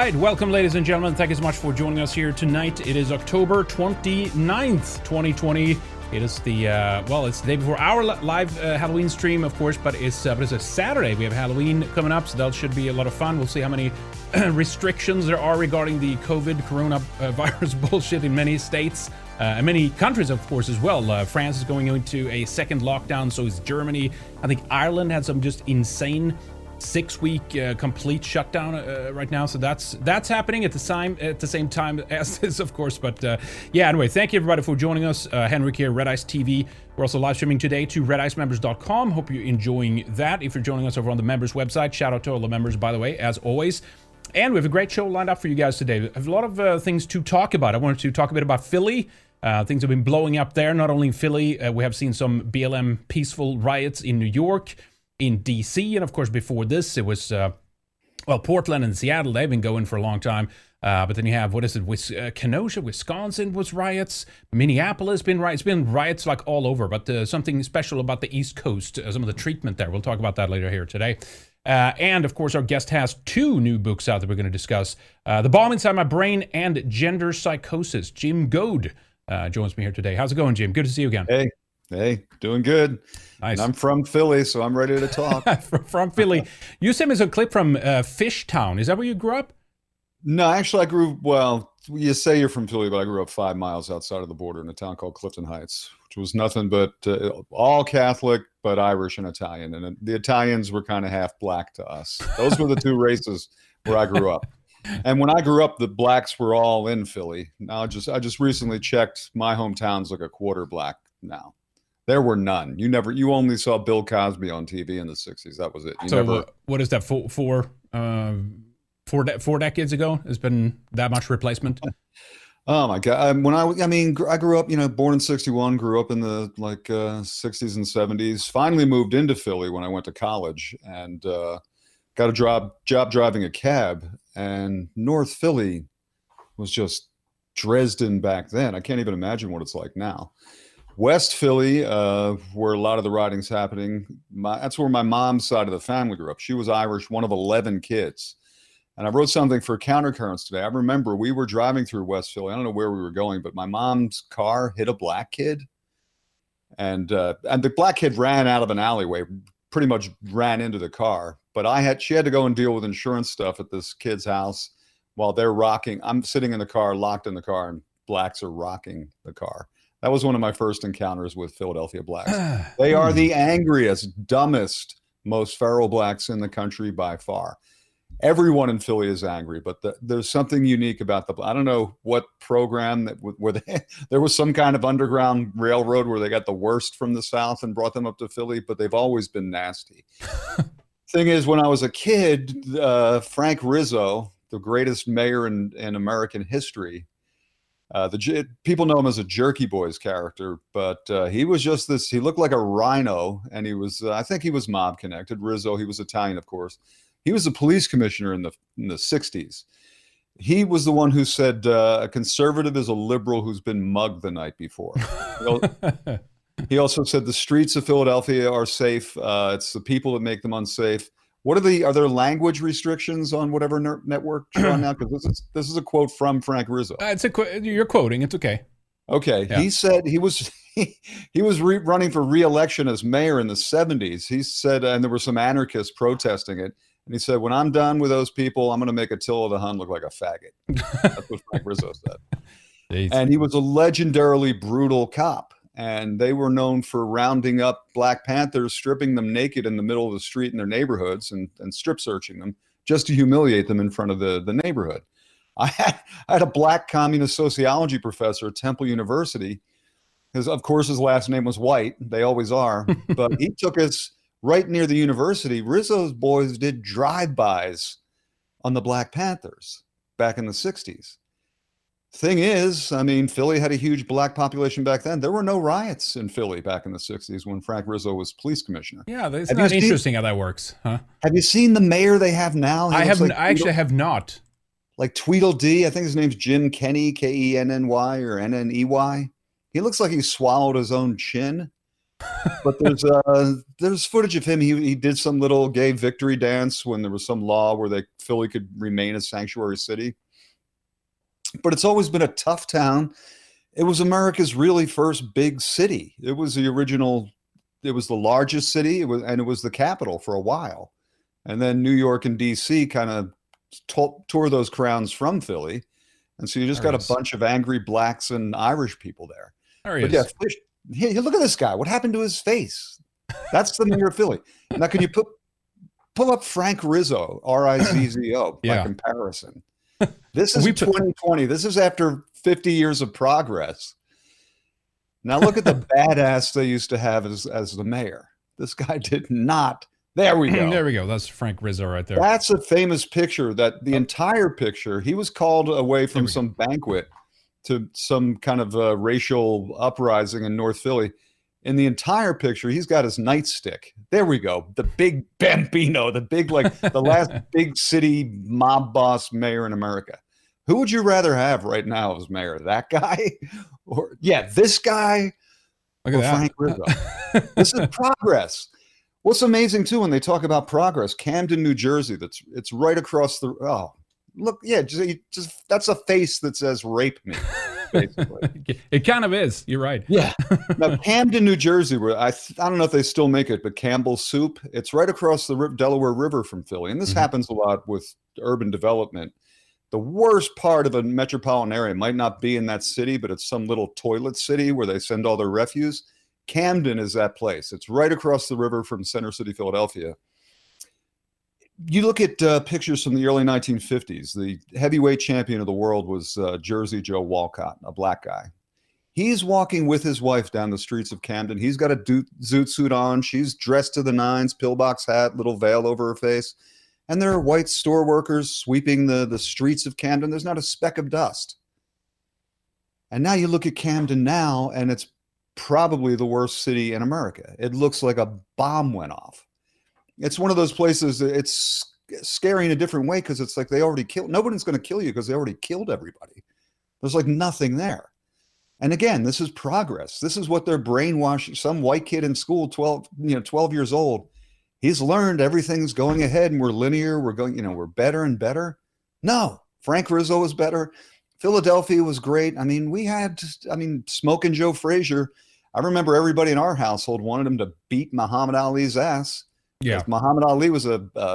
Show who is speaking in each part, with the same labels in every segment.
Speaker 1: right, welcome ladies and gentlemen. Thank you so much for joining us here tonight. It is October 29th, 2020. It is the, it's the day before our live Halloween stream, of course, but it's a Saturday. We have Halloween coming up, so that should be a lot of fun. We'll see how many restrictions there are regarding the coronavirus bullshit in many states and many countries, of course, as well. France is going into a second lockdown, so is Germany. I think Ireland had some just insane 6-week complete shutdown right now, so that's happening at the same time as this, of course. But anyway, thank you everybody for joining us. Henrik here, Red Ice TV. We're also live streaming today to redicemembers.com. Hope you're enjoying that. If you're joining us over on the members website, shout out to all the members, by the way, as always. And we have a great show lined up for you guys today. We have a lot of things to talk about. I wanted to talk a bit about Philly. Things have been blowing up there, not only in Philly. We have seen some BLM peaceful riots in New York, in DC, and of course before this it was Portland and Seattle. They've been going for a long time, but then you have Kenosha, Wisconsin was riots. Minneapolis been riots. It's been riots like all over, but something special about the East Coast, some of the treatment there. We'll talk about that later here today. And of course our guest has 2 new books out that we're going to discuss. The Bomb Inside My Brain and Gender Psychosis. Jim Goad joins me here today. How's it going, Jim? Good to see you again.
Speaker 2: Hey, doing good.
Speaker 1: Nice.
Speaker 2: And I'm from Philly, so I'm ready to talk.
Speaker 1: from Philly. You sent me some clip from Fishtown. Is that where you grew up?
Speaker 2: No, actually, you say you're from Philly, but I grew up 5 miles outside of the border in a town called Clifton Heights, which was nothing but all Catholic, but Irish and Italian. And the Italians were kind of half black to us. Those were the 2 races where I grew up. And when I grew up, the blacks were all in Philly. Now, I just recently checked. My hometown's like a quarter black now. There were none. You only saw Bill Cosby on TV in the 60s. That was it.
Speaker 1: What is that, four decades ago? Has been that much replacement?
Speaker 2: Oh my God. I grew up, born in 61, grew up in the 60s and 70s, finally moved into Philly when I went to college and got a job driving a cab, and North Philly was just Dresden back then. I can't even imagine what it's like now. West Philly, where a lot of the rioting's happening, that's where my mom's side of the family grew up. She was Irish, one of 11 kids. And I wrote something for Countercurrents today. I remember we were driving through West Philly. I don't know where we were going, but my mom's car hit a black kid. And the black kid ran out of an alleyway, pretty much ran into the car. But she had to go and deal with insurance stuff at this kid's house while they're rocking. I'm sitting in the car, locked in the car, and blacks are rocking the car. That was one of my first encounters with Philadelphia blacks. They are the angriest, dumbest, most feral blacks in the country by far. Everyone in Philly is angry, but there's something unique about I don't know what program there was some kind of underground railroad where they got the worst from the South and brought them up to Philly, but they've always been nasty. Thing is, when I was a kid, Frank Rizzo, the greatest mayor in American history, people know him as a Jerky Boys character, but he was just this. He looked like a rhino, and he was. I think he was mob connected. Rizzo, he was Italian, of course. He was a police commissioner in the 60s. He was the one who said a conservative is a liberal who's been mugged the night before. He also said the streets of Philadelphia are safe. It's the people that make them unsafe. Are there language restrictions on whatever network you're on now? Because this is a quote from Frank Rizzo.
Speaker 1: You're quoting. It's okay.
Speaker 2: Okay. Yeah. He said he was running for re-election as mayor in the 70s. He said, and there were some anarchists protesting it. And he said, when I'm done with those people, I'm going to make Attila the Hun look like a faggot. That's what Frank Rizzo said. Jeez. And he was a legendarily brutal cop. And they were known for rounding up Black Panthers, stripping them naked in the middle of the street in their neighborhoods and strip searching them just to humiliate them in front of the neighborhood. I had a black communist sociology professor at Temple University. Of course, his last name was White. They always are. But he took us right near the university. Rizzo's boys did drive-bys on the Black Panthers back in the 60s. Thing is, Philly had a huge black population back then. There were no riots in Philly back in the 60s when Frank Rizzo was police commissioner.
Speaker 1: Yeah, it's not interesting how that works, huh?
Speaker 2: Have you seen the mayor they have now?
Speaker 1: I actually have not.
Speaker 2: Like Tweedledee. I think his name's Jim Kenney, Kenny, or Nney. He looks like he swallowed his own chin. But there's footage of him. He did some little gay victory dance when there was some law where Philly could remain a sanctuary city. But it's always been a tough town. It was America's really first big city. It was the original. It was the largest city. It was the capital for a while, and then New York and D.C. kind of tore those crowns from Philly, and so you just got a bunch of angry blacks and Irish people there.
Speaker 1: There he is.
Speaker 2: Yeah, hey, look at this guy. What happened to his face? That's the mayor of Philly. Now, can you pull up Frank Rizzo, Rizzo, by comparison? This is 2020. This is after 50 years of progress. Now, look at the badass they used to have as the mayor. This guy did not. There we go.
Speaker 1: There we go. That's Frank Rizzo right there.
Speaker 2: That's a famous picture. That the entire picture, he was called away from some banquet to some kind of racial uprising in North Philly. In the entire picture, he's got his nightstick. There we go. The big Bambino, the big, like the last big city mob boss mayor in America. Who would you rather have right now as mayor? That guy? Or this guy?
Speaker 1: Look at that.
Speaker 2: Frank Rizzo. This is progress. What's amazing too, when they talk about progress, Camden, New Jersey, it's right across the, look, just that's a face that says rape me, basically.
Speaker 1: It kind of is. You're right.
Speaker 2: Yeah. Now, Camden, New Jersey, where I don't know if they still make it, but Campbell's Soup, it's right across the Delaware River from Philly. And this happens a lot with urban development. The worst part of a metropolitan area might not be in that city, but it's some little toilet city where they send all their refuse. Camden is that place. It's right across the river from Center City, Philadelphia. You look at pictures from the early 1950s. The heavyweight champion of the world was Jersey Joe Walcott, a black guy. He's walking with his wife down the streets of Camden. He's got a zoot suit on. She's dressed to the nines, pillbox hat, little veil over her face. And there are white store workers sweeping the streets of Camden. There's not a speck of dust. And now you look at Camden now, and it's probably the worst city in America. It looks like a bomb went off. It's one of those places that it's scary in a different way because it's like they already killed. Nobody's going to kill you because they already killed everybody. There's like nothing there. And again, this is progress. This is what they're brainwashing. Some white kid in school, 12 years old, he's learned everything's going ahead and we're linear. We're going, we're better and better. No, Frank Rizzo was better. Philadelphia was great. I mean, Smoking Joe Frazier. I remember everybody in our household wanted him to beat Muhammad Ali's ass. Yeah, Muhammad Ali was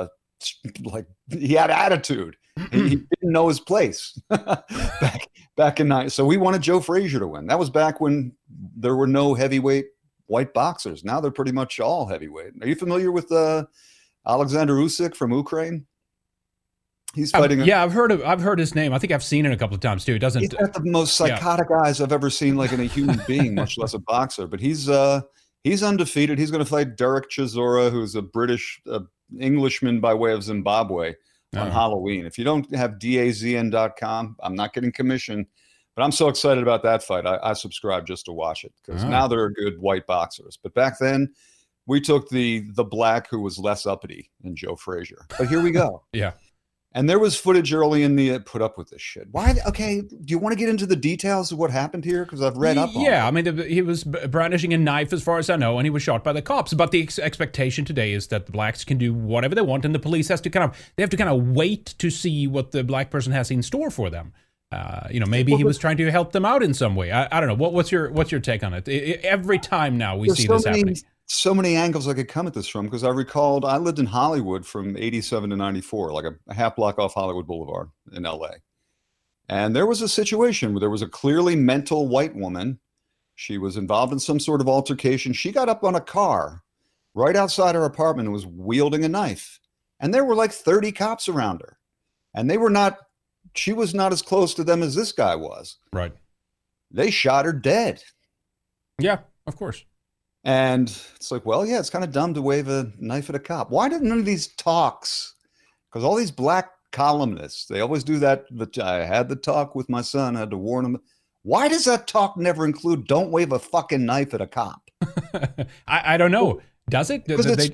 Speaker 2: he had attitude. He didn't know his place back in night. So we wanted Joe Frazier to win. That was back when there were no heavyweight white boxers. Now they're pretty much all heavyweight. Are you familiar with Alexander Usyk from Ukraine? He's fighting.
Speaker 1: I've heard his name. I think I've seen it a couple of times too.
Speaker 2: He's got the most psychotic eyes I've ever seen, like in a human being, much less a boxer. But he's undefeated. He's going to fight Derek Chisora, who's a British Englishman by way of Zimbabwe, on Halloween. If you don't have DAZN.com, I'm not getting commission, but I'm so excited about that fight. I subscribe just to watch it because now they're good white boxers. But back then, we took the black who was less uppity than Joe Frazier. But here we go.
Speaker 1: Yeah.
Speaker 2: And there was footage early in the put up with this shit. Why? Okay, do you want to get into the details of what happened here? Because I've read up on it.
Speaker 1: Yeah, I mean, he was brandishing a knife as far as I know, and he was shot by the cops. But the expectation today is that the blacks can do whatever they want, and the police have to wait to see what the black person has in store for them. Maybe he was trying to help them out in some way. I don't know. What's your take on it? Every time now we see this happening.
Speaker 2: So many angles I could come at this from, because I recalled I lived in Hollywood from 87 to 94, like a half block off Hollywood Boulevard in LA. And there was a situation where there was a clearly mental white woman. She was involved in some sort of altercation. She got up on a car right outside her apartment and was wielding a knife. And there were like 30 cops around her. And she was not as close to them as this guy was.
Speaker 1: Right.
Speaker 2: They shot her dead.
Speaker 1: Yeah, of course.
Speaker 2: And it's like, well, yeah, it's kind of dumb to wave a knife at a cop. Why did none of these talks? Because all these black columnists, they always do that. I had the talk with my son. I had to warn him. Why does that talk never include don't wave a fucking knife at a cop?
Speaker 1: I don't know. Does it?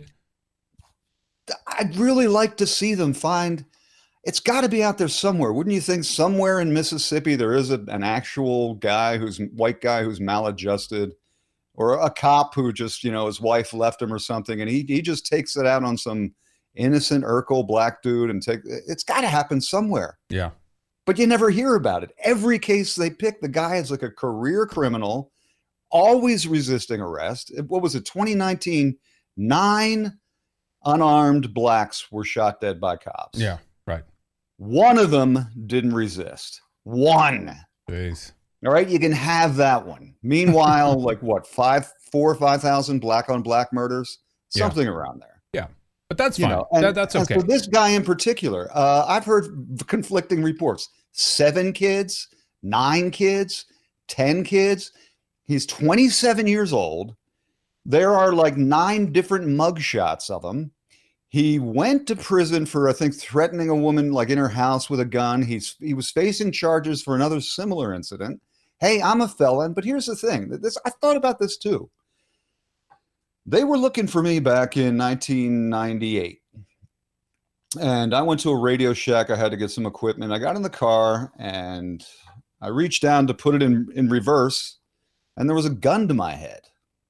Speaker 2: I'd really like to see them find. It's got to be out there somewhere. Wouldn't you think somewhere in Mississippi there is an actual white guy who's maladjusted, or a cop who just, his wife left him or something, and he just takes it out on some innocent Urkel black dude it's got to happen somewhere.
Speaker 1: Yeah.
Speaker 2: But you never hear about it. Every case they pick, the guy is like a career criminal, always resisting arrest. What was it? 2019, 9 unarmed blacks were shot dead by cops.
Speaker 1: Yeah, right.
Speaker 2: One of them didn't resist. One.
Speaker 1: Jeez.
Speaker 2: All right, you can have that one. Meanwhile, like what, 4,000 or 5,000 black on black murders, something around there.
Speaker 1: Yeah, but that's fine. That's okay.
Speaker 2: For this guy in particular, I've heard conflicting reports: 7 kids, 9 kids, 10 kids. He's 27 years old. There are like 9 different mugshots of him. He went to prison for, I think, threatening a woman like in her house with a gun. He was facing charges for another similar incident. Hey, I'm a felon, but here's the thing. I thought about this too. They were looking for me back in 1998. And I went to a Radio Shack. I had to get some equipment. I got in the car and I reached down to put it in reverse, and there was a gun to my head.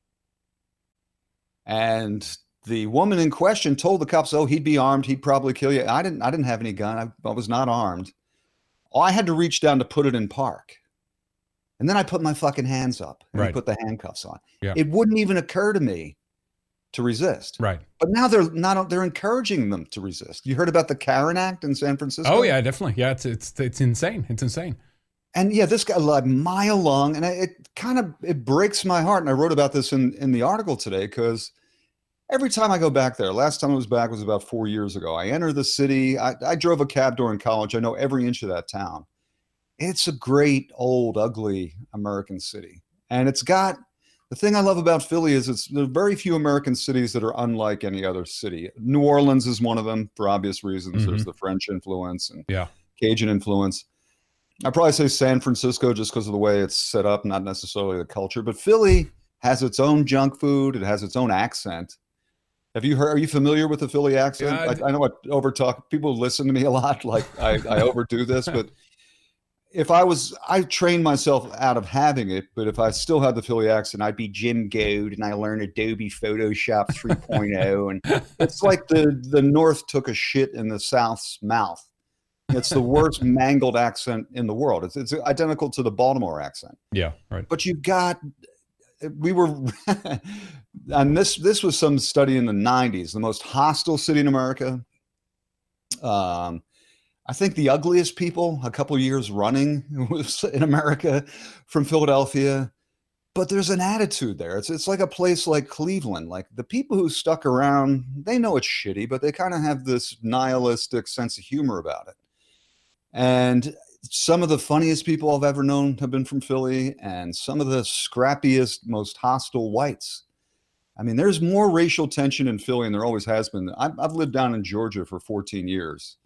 Speaker 2: And the woman in question told the cops, "Oh, he'd be armed. He'd probably kill you." I didn't have any gun. I was not armed. I had to reach down to put it in park. And then I put my fucking hands up and I put the handcuffs on.
Speaker 1: Yeah.
Speaker 2: It wouldn't even occur to me to resist.
Speaker 1: Right.
Speaker 2: But now they're encouraging them to resist. You heard about the Karen Act in San Francisco?
Speaker 1: Oh yeah, definitely. Yeah, it's insane. It's insane.
Speaker 2: And yeah, this guy like mile long, and it breaks my heart. And I wrote about this in the article today because every time I go back there, last time I was back was about 4 years ago. I enter the city. I drove a cab during college. I know every inch of that town. It's a great, old, ugly American city. And it's got, the thing I love about Philly is there are very few American cities that are unlike any other city. New Orleans is one of them for obvious reasons. Mm-hmm. There's the French influence and Cajun influence. I'd probably say San Francisco just because of the way it's set up, not necessarily the culture. But Philly has its own junk food. It has its own accent. Are you familiar with the Philly accent? I know I overtalk. People listen to me a lot, like I overdo this, but I trained myself out of having it, but if I still had the Philly accent, I'd be Jim Goad and I learned Adobe Photoshop 3.0. And it's like the North took a shit in the South's mouth. It's the worst mangled accent in the world. It's identical to the Baltimore accent.
Speaker 1: Yeah, right.
Speaker 2: But and this was some study in the 90s, the most hostile city in America. I think the ugliest people a couple of years running was in America from Philadelphia. But there's an attitude there. It's like a place like Cleveland. Like the people who stuck around, they know it's shitty, but they kind of have this nihilistic sense of humor about it. And some of the funniest people I've ever known have been from Philly, and some of the scrappiest, most hostile whites. I mean, there's more racial tension in Philly, and there always has been. I've lived down in Georgia for 14 years.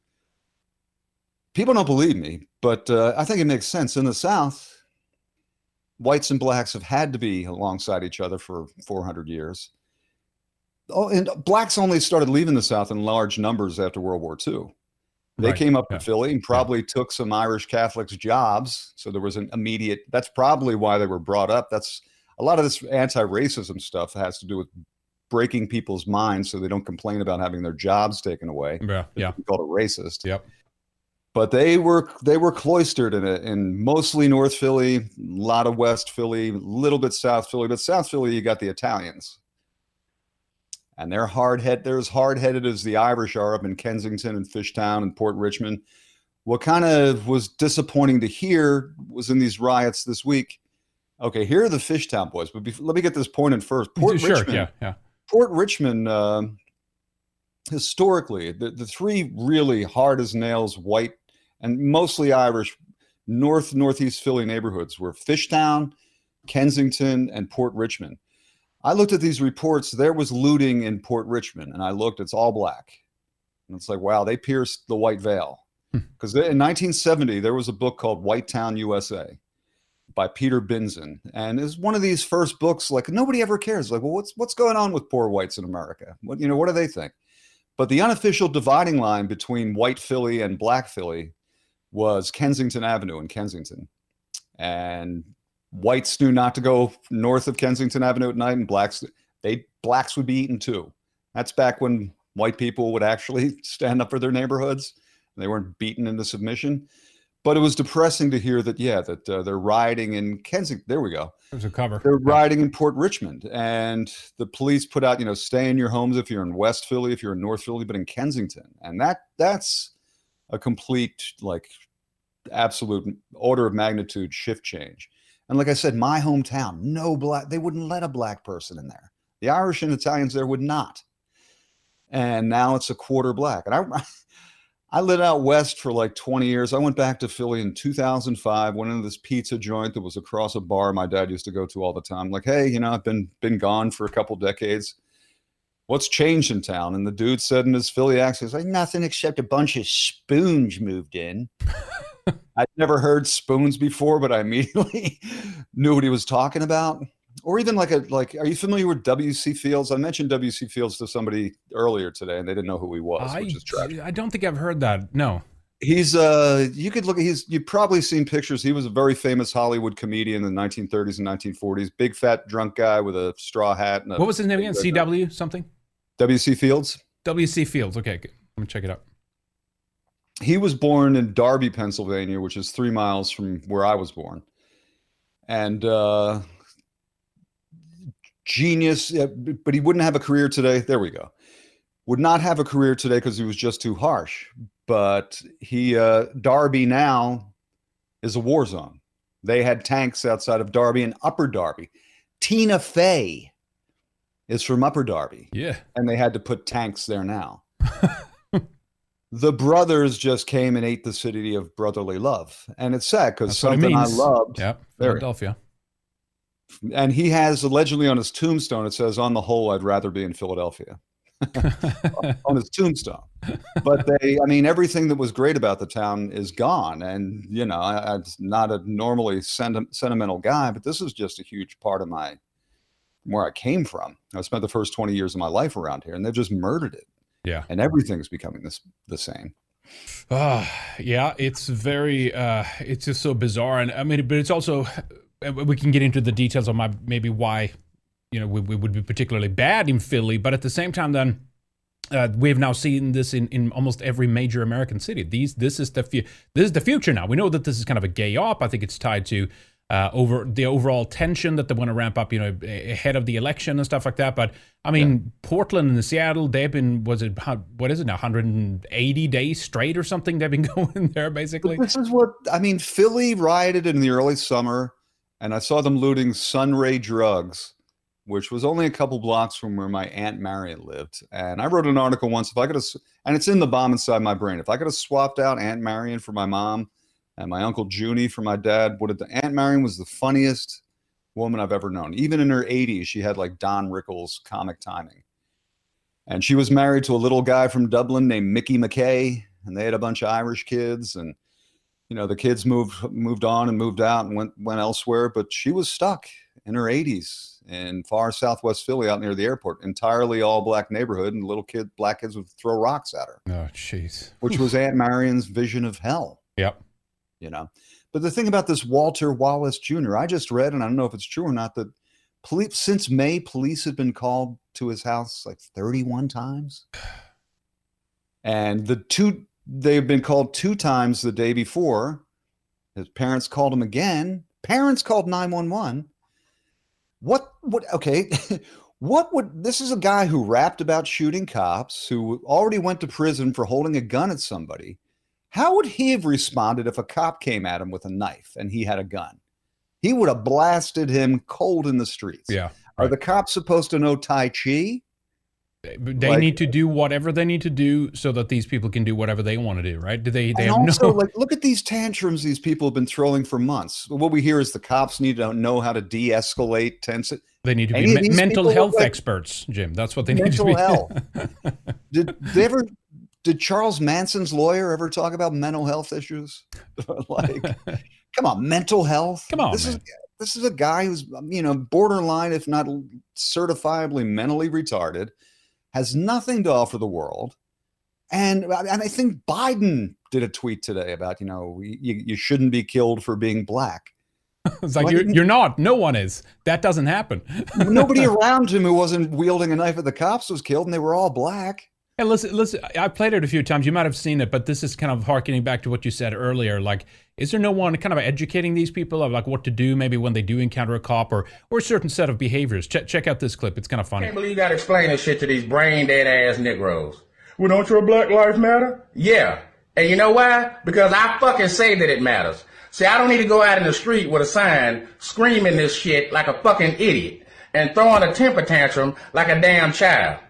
Speaker 2: People don't believe me, but I think it makes sense. In the South, whites and blacks have had to be alongside each other for 400 years. Oh, and blacks only started leaving the South in large numbers after World War II. They came up to Philly and probably took some Irish Catholics' jobs. So there was an immediate, that's probably why they were brought up. That's a lot of this anti-racism stuff has to do with breaking people's minds so they don't complain about having their jobs taken away.
Speaker 1: Yeah.
Speaker 2: Called a racist.
Speaker 1: Yep.
Speaker 2: But they were cloistered in mostly North Philly, a lot of West Philly, a little bit South Philly. But South Philly, you got the Italians. And they're they're as hard-headed as the Irish are up in Kensington and Fishtown and Port Richmond. What kind of was disappointing to hear was in these riots this week. Okay, here are the Fishtown boys, but let me get this point in first. Port Richmond, historically, the three really hard as nails, white and mostly Irish northeast Philly neighborhoods were Fishtown, Kensington, and Port Richmond. I looked at these reports. There was looting in Port Richmond, and I looked. It's all black. And it's like, wow, they pierced the white veil. Because in 1970, there was a book called White Town, USA by Peter Binzen. And it's one of these first books, like nobody ever cares. Like, well, what's going on with poor whites in America? What do they think? But the unofficial dividing line between white Philly and black Philly was Kensington Avenue in Kensington. And whites knew not to go north of Kensington Avenue at night, and blacks would be eaten too. That's back when white people would actually stand up for their neighborhoods. They weren't beaten into submission. But it was depressing to hear that, they're rioting in Kensington. There we go.
Speaker 1: There's a cover.
Speaker 2: They're rioting in Port Richmond, and the police put out, stay in your homes if you're in West Philly, if you're in North Philly, but in Kensington. And that's a complete, absolute order of magnitude shift change. And like I said, my hometown, they wouldn't let a black person in there. The Irish and Italians there would not. And now it's a quarter black. And I lived out west for 20 years. I went back to Philly in 2005, went into this pizza joint that was across a bar my dad used to go to all the time. Like, hey, I've been gone for a couple decades. What's changed in town? And the dude said in his Philly accent, he's like, nothing except a bunch of spoons moved in. I'd never heard spoons before, but I immediately knew what he was talking about. Or even are you familiar with W.C. Fields? I mentioned W.C. Fields to somebody earlier today, and they didn't know who he was, which is tragic.
Speaker 1: I don't think I've heard that. No.
Speaker 2: He's you've probably seen pictures. He was a very famous Hollywood comedian in the 1930s and 1940s. Big fat drunk guy with a straw hat. And
Speaker 1: what was his name again? C.W. something?
Speaker 2: W.C. Fields.
Speaker 1: W.C. Fields. Okay, let me check it out.
Speaker 2: He was born in Darby, Pennsylvania, which is 3 miles from where I was born. And genius, but he wouldn't have a career today. There we go. Would not have a career today because he was just too harsh. But Darby now is a war zone. They had tanks outside of Darby and Upper Darby. Tina Fey is from Upper Darby.
Speaker 1: Yeah.
Speaker 2: And they had to put tanks there now. The brothers just came and ate the city of brotherly love. And it's sad because something I loved.
Speaker 1: Yeah, Philadelphia.
Speaker 2: And he has allegedly on his tombstone, it says, on the whole, I'd rather be in Philadelphia. On his tombstone. But everything that was great about the town is gone. And, I'm not a normally sentimental guy, but this is just a huge part of where I came from. I spent the first 20 years of my life around here, and they've just murdered it.
Speaker 1: Yeah.
Speaker 2: And everything's becoming the same.
Speaker 1: Yeah, it's very, it's just so bizarre. And but it's also, we can get into the details of maybe why, we would be particularly bad in Philly. But at the same time, then, we've now seen this in almost every major American city. This is the future now. We know that this is kind of a gay op. I think it's tied to over the overall tension that they want to ramp up, ahead of the election and stuff like that. But Portland and Seattle, they've been, what is it now, 180 days straight or something? They've been going there basically.
Speaker 2: But this is Philly rioted in the early summer, and I saw them looting Sunray Drugs, which was only a couple blocks from where my Aunt Marion lived. And I wrote an article once, and it's in the bomb inside my brain. If I could have swapped out Aunt Marion for my mom and my Uncle Junie for my dad, Aunt Marion was the funniest woman I've ever known. Even in her 80s, she had Don Rickles comic timing. And she was married to a little guy from Dublin named Mickey McKay, and they had a bunch of Irish kids. And, the kids moved on and moved out and went elsewhere, but she was stuck in her 80s in far southwest Philly out near the airport, entirely all black neighborhood, and black kids would throw rocks at her.
Speaker 1: Oh, jeez.
Speaker 2: Which was Aunt Marion's vision of hell.
Speaker 1: Yep.
Speaker 2: But the thing about this Walter Wallace Jr., I just read, and I don't know if it's true or not, that since May, police had been called to his house 31 times. And they've been called 2 times the day before. His parents called him again. Parents called 911. Okay. This is a guy who rapped about shooting cops, who already went to prison for holding a gun at somebody. How would he have responded if a cop came at him with a knife and he had a gun? He would have blasted him cold in the streets.
Speaker 1: Yeah.
Speaker 2: Right. Are the cops supposed to know Tai Chi?
Speaker 1: They need to do whatever they need to do so that these people can do whatever they want to do, right? They have
Speaker 2: also,
Speaker 1: no...
Speaker 2: look at these tantrums these people have been throwing for months. What we hear is the cops need to know how to de-escalate tension.
Speaker 1: They need to be mental health experts, Jim. That's what they need to be.
Speaker 2: Mental health. Did Charles Manson's lawyer ever talk about mental health issues? Come on, mental health.
Speaker 1: Come on,
Speaker 2: this is a guy who's borderline, if not certifiably mentally retarded, has nothing to offer the world. And I think Biden did a tweet today about, you shouldn't be killed for being black.
Speaker 1: It's like, you're not. No one is. That doesn't happen.
Speaker 2: Nobody around him who wasn't wielding a knife at the cops was killed, and they were all black.
Speaker 1: Hey, listen, I played it a few times. You might have seen it, but this is kind of harkening back to what you said earlier. Like, is there no one kind of educating these people of like what to do maybe when they do encounter a cop or a certain set of behaviors? Check out this clip. It's kind of funny.
Speaker 3: I can't believe you got to explain this shit to these brain dead ass Negroes. Well, don't your Black Lives Matter? Yeah. And you know why? Because I fucking say that it matters. See, I don't need to go out in the street with a sign screaming this shit like a fucking idiot and throwing a temper tantrum like a damn child.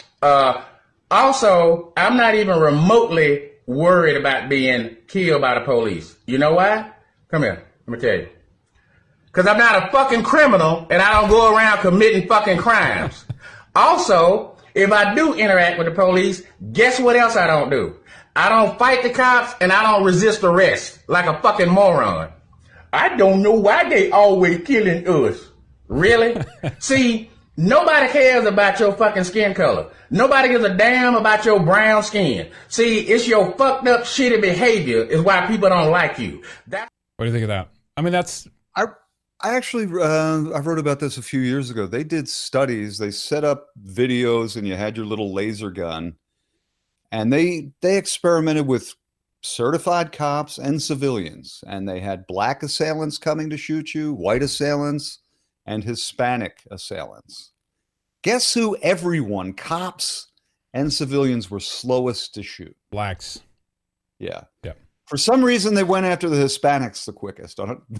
Speaker 3: Also, I'm not even remotely worried about being killed by the police. You know why? Come here. Let me tell you. Because I'm not a fucking criminal and I don't go around committing fucking crimes. Also, if I do interact with the police, guess what else I don't do? I don't fight the cops and I don't resist arrest like a fucking moron. I don't know why they always killing us. Really? See, nobody cares about your fucking skin color. Nobody gives a damn about your brown skin. See, it's your fucked up shitty behavior is why people don't like you.
Speaker 1: What do you think of that? I mean, that's...
Speaker 2: I actually, I wrote about this a few years ago. They did studies. They set up videos and you had your little laser gun. And they experimented with certified cops and civilians. And they had black assailants coming to shoot you, white assailants, and Hispanic assailants. Guess who everyone, cops and civilians, were slowest to shoot?
Speaker 1: Blacks.
Speaker 2: Yeah.
Speaker 1: Yeah.
Speaker 2: For some reason, they went after the Hispanics the quickest.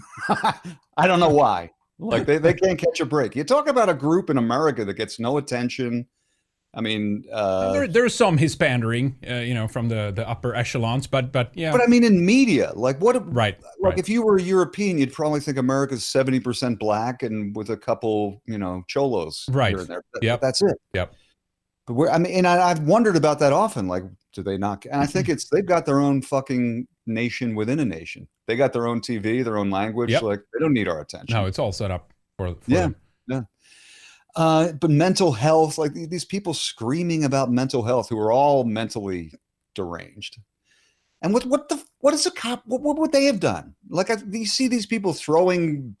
Speaker 2: I don't know why. Like, they can't catch a break. You talk about a group in America that gets no attention. I mean,
Speaker 1: there's some Hispandering, from the upper echelons, but yeah.
Speaker 2: But I mean, in media, like what?
Speaker 1: Right.
Speaker 2: Like
Speaker 1: right.
Speaker 2: If you were European, you'd probably think America's 70% black and with a couple, cholos
Speaker 1: right.
Speaker 2: here and there.
Speaker 1: Yep.
Speaker 2: That's it.
Speaker 1: Yep.
Speaker 2: But I've wondered about that often. Like, do they not? And I think they've got their own fucking nation within a nation. They got their own TV, their own language.
Speaker 1: Yep.
Speaker 2: Like, they don't need our attention.
Speaker 1: No, it's all set up for
Speaker 2: them. Yeah. But mental health, like these people screaming about mental health who are all mentally deranged. And what is a cop? What would they have done? Like, you see these people throwing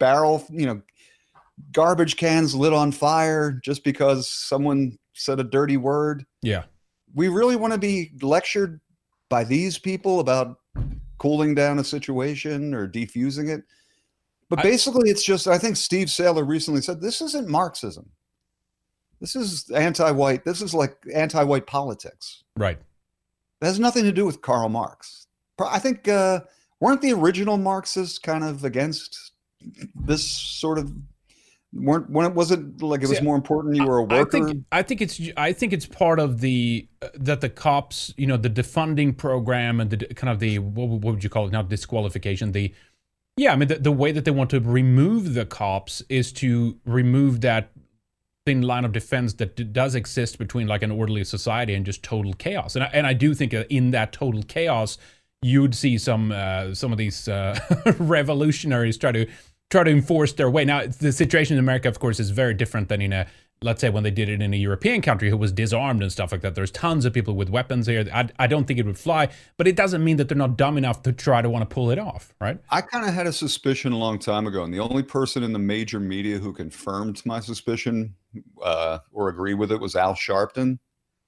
Speaker 2: garbage cans lit on fire just because someone said a dirty word.
Speaker 1: Yeah.
Speaker 2: We really want to be lectured by these people about cooling down a situation or defusing it. But basically, it's just, I think Steve Saylor recently said, this isn't Marxism. This is anti-white. This is like anti-white politics.
Speaker 1: Right.
Speaker 2: It has nothing to do with Karl Marx. I think, weren't the original Marxists kind of against this sort of, was it like it was more important you were a worker?
Speaker 1: I think it's part of that the cops, the defunding program and the kind of the, what would you call it now, disqualification, the way that they want to remove the cops is to remove that thin line of defense that does exist between like an orderly society and just total chaos. And I do think in that total chaos, you'd see some of these revolutionaries try to enforce their way. Now, the situation in America, of course, is very different than let's say when they did it in a European country who was disarmed and stuff like that. There's tons of people with weapons here. I don't think it would fly, but it doesn't mean that they're not dumb enough to try to want to pull it off, right?
Speaker 2: I kind of had a suspicion a long time ago, and the only person in the major media who confirmed my suspicion or agree with it was Al Sharpton.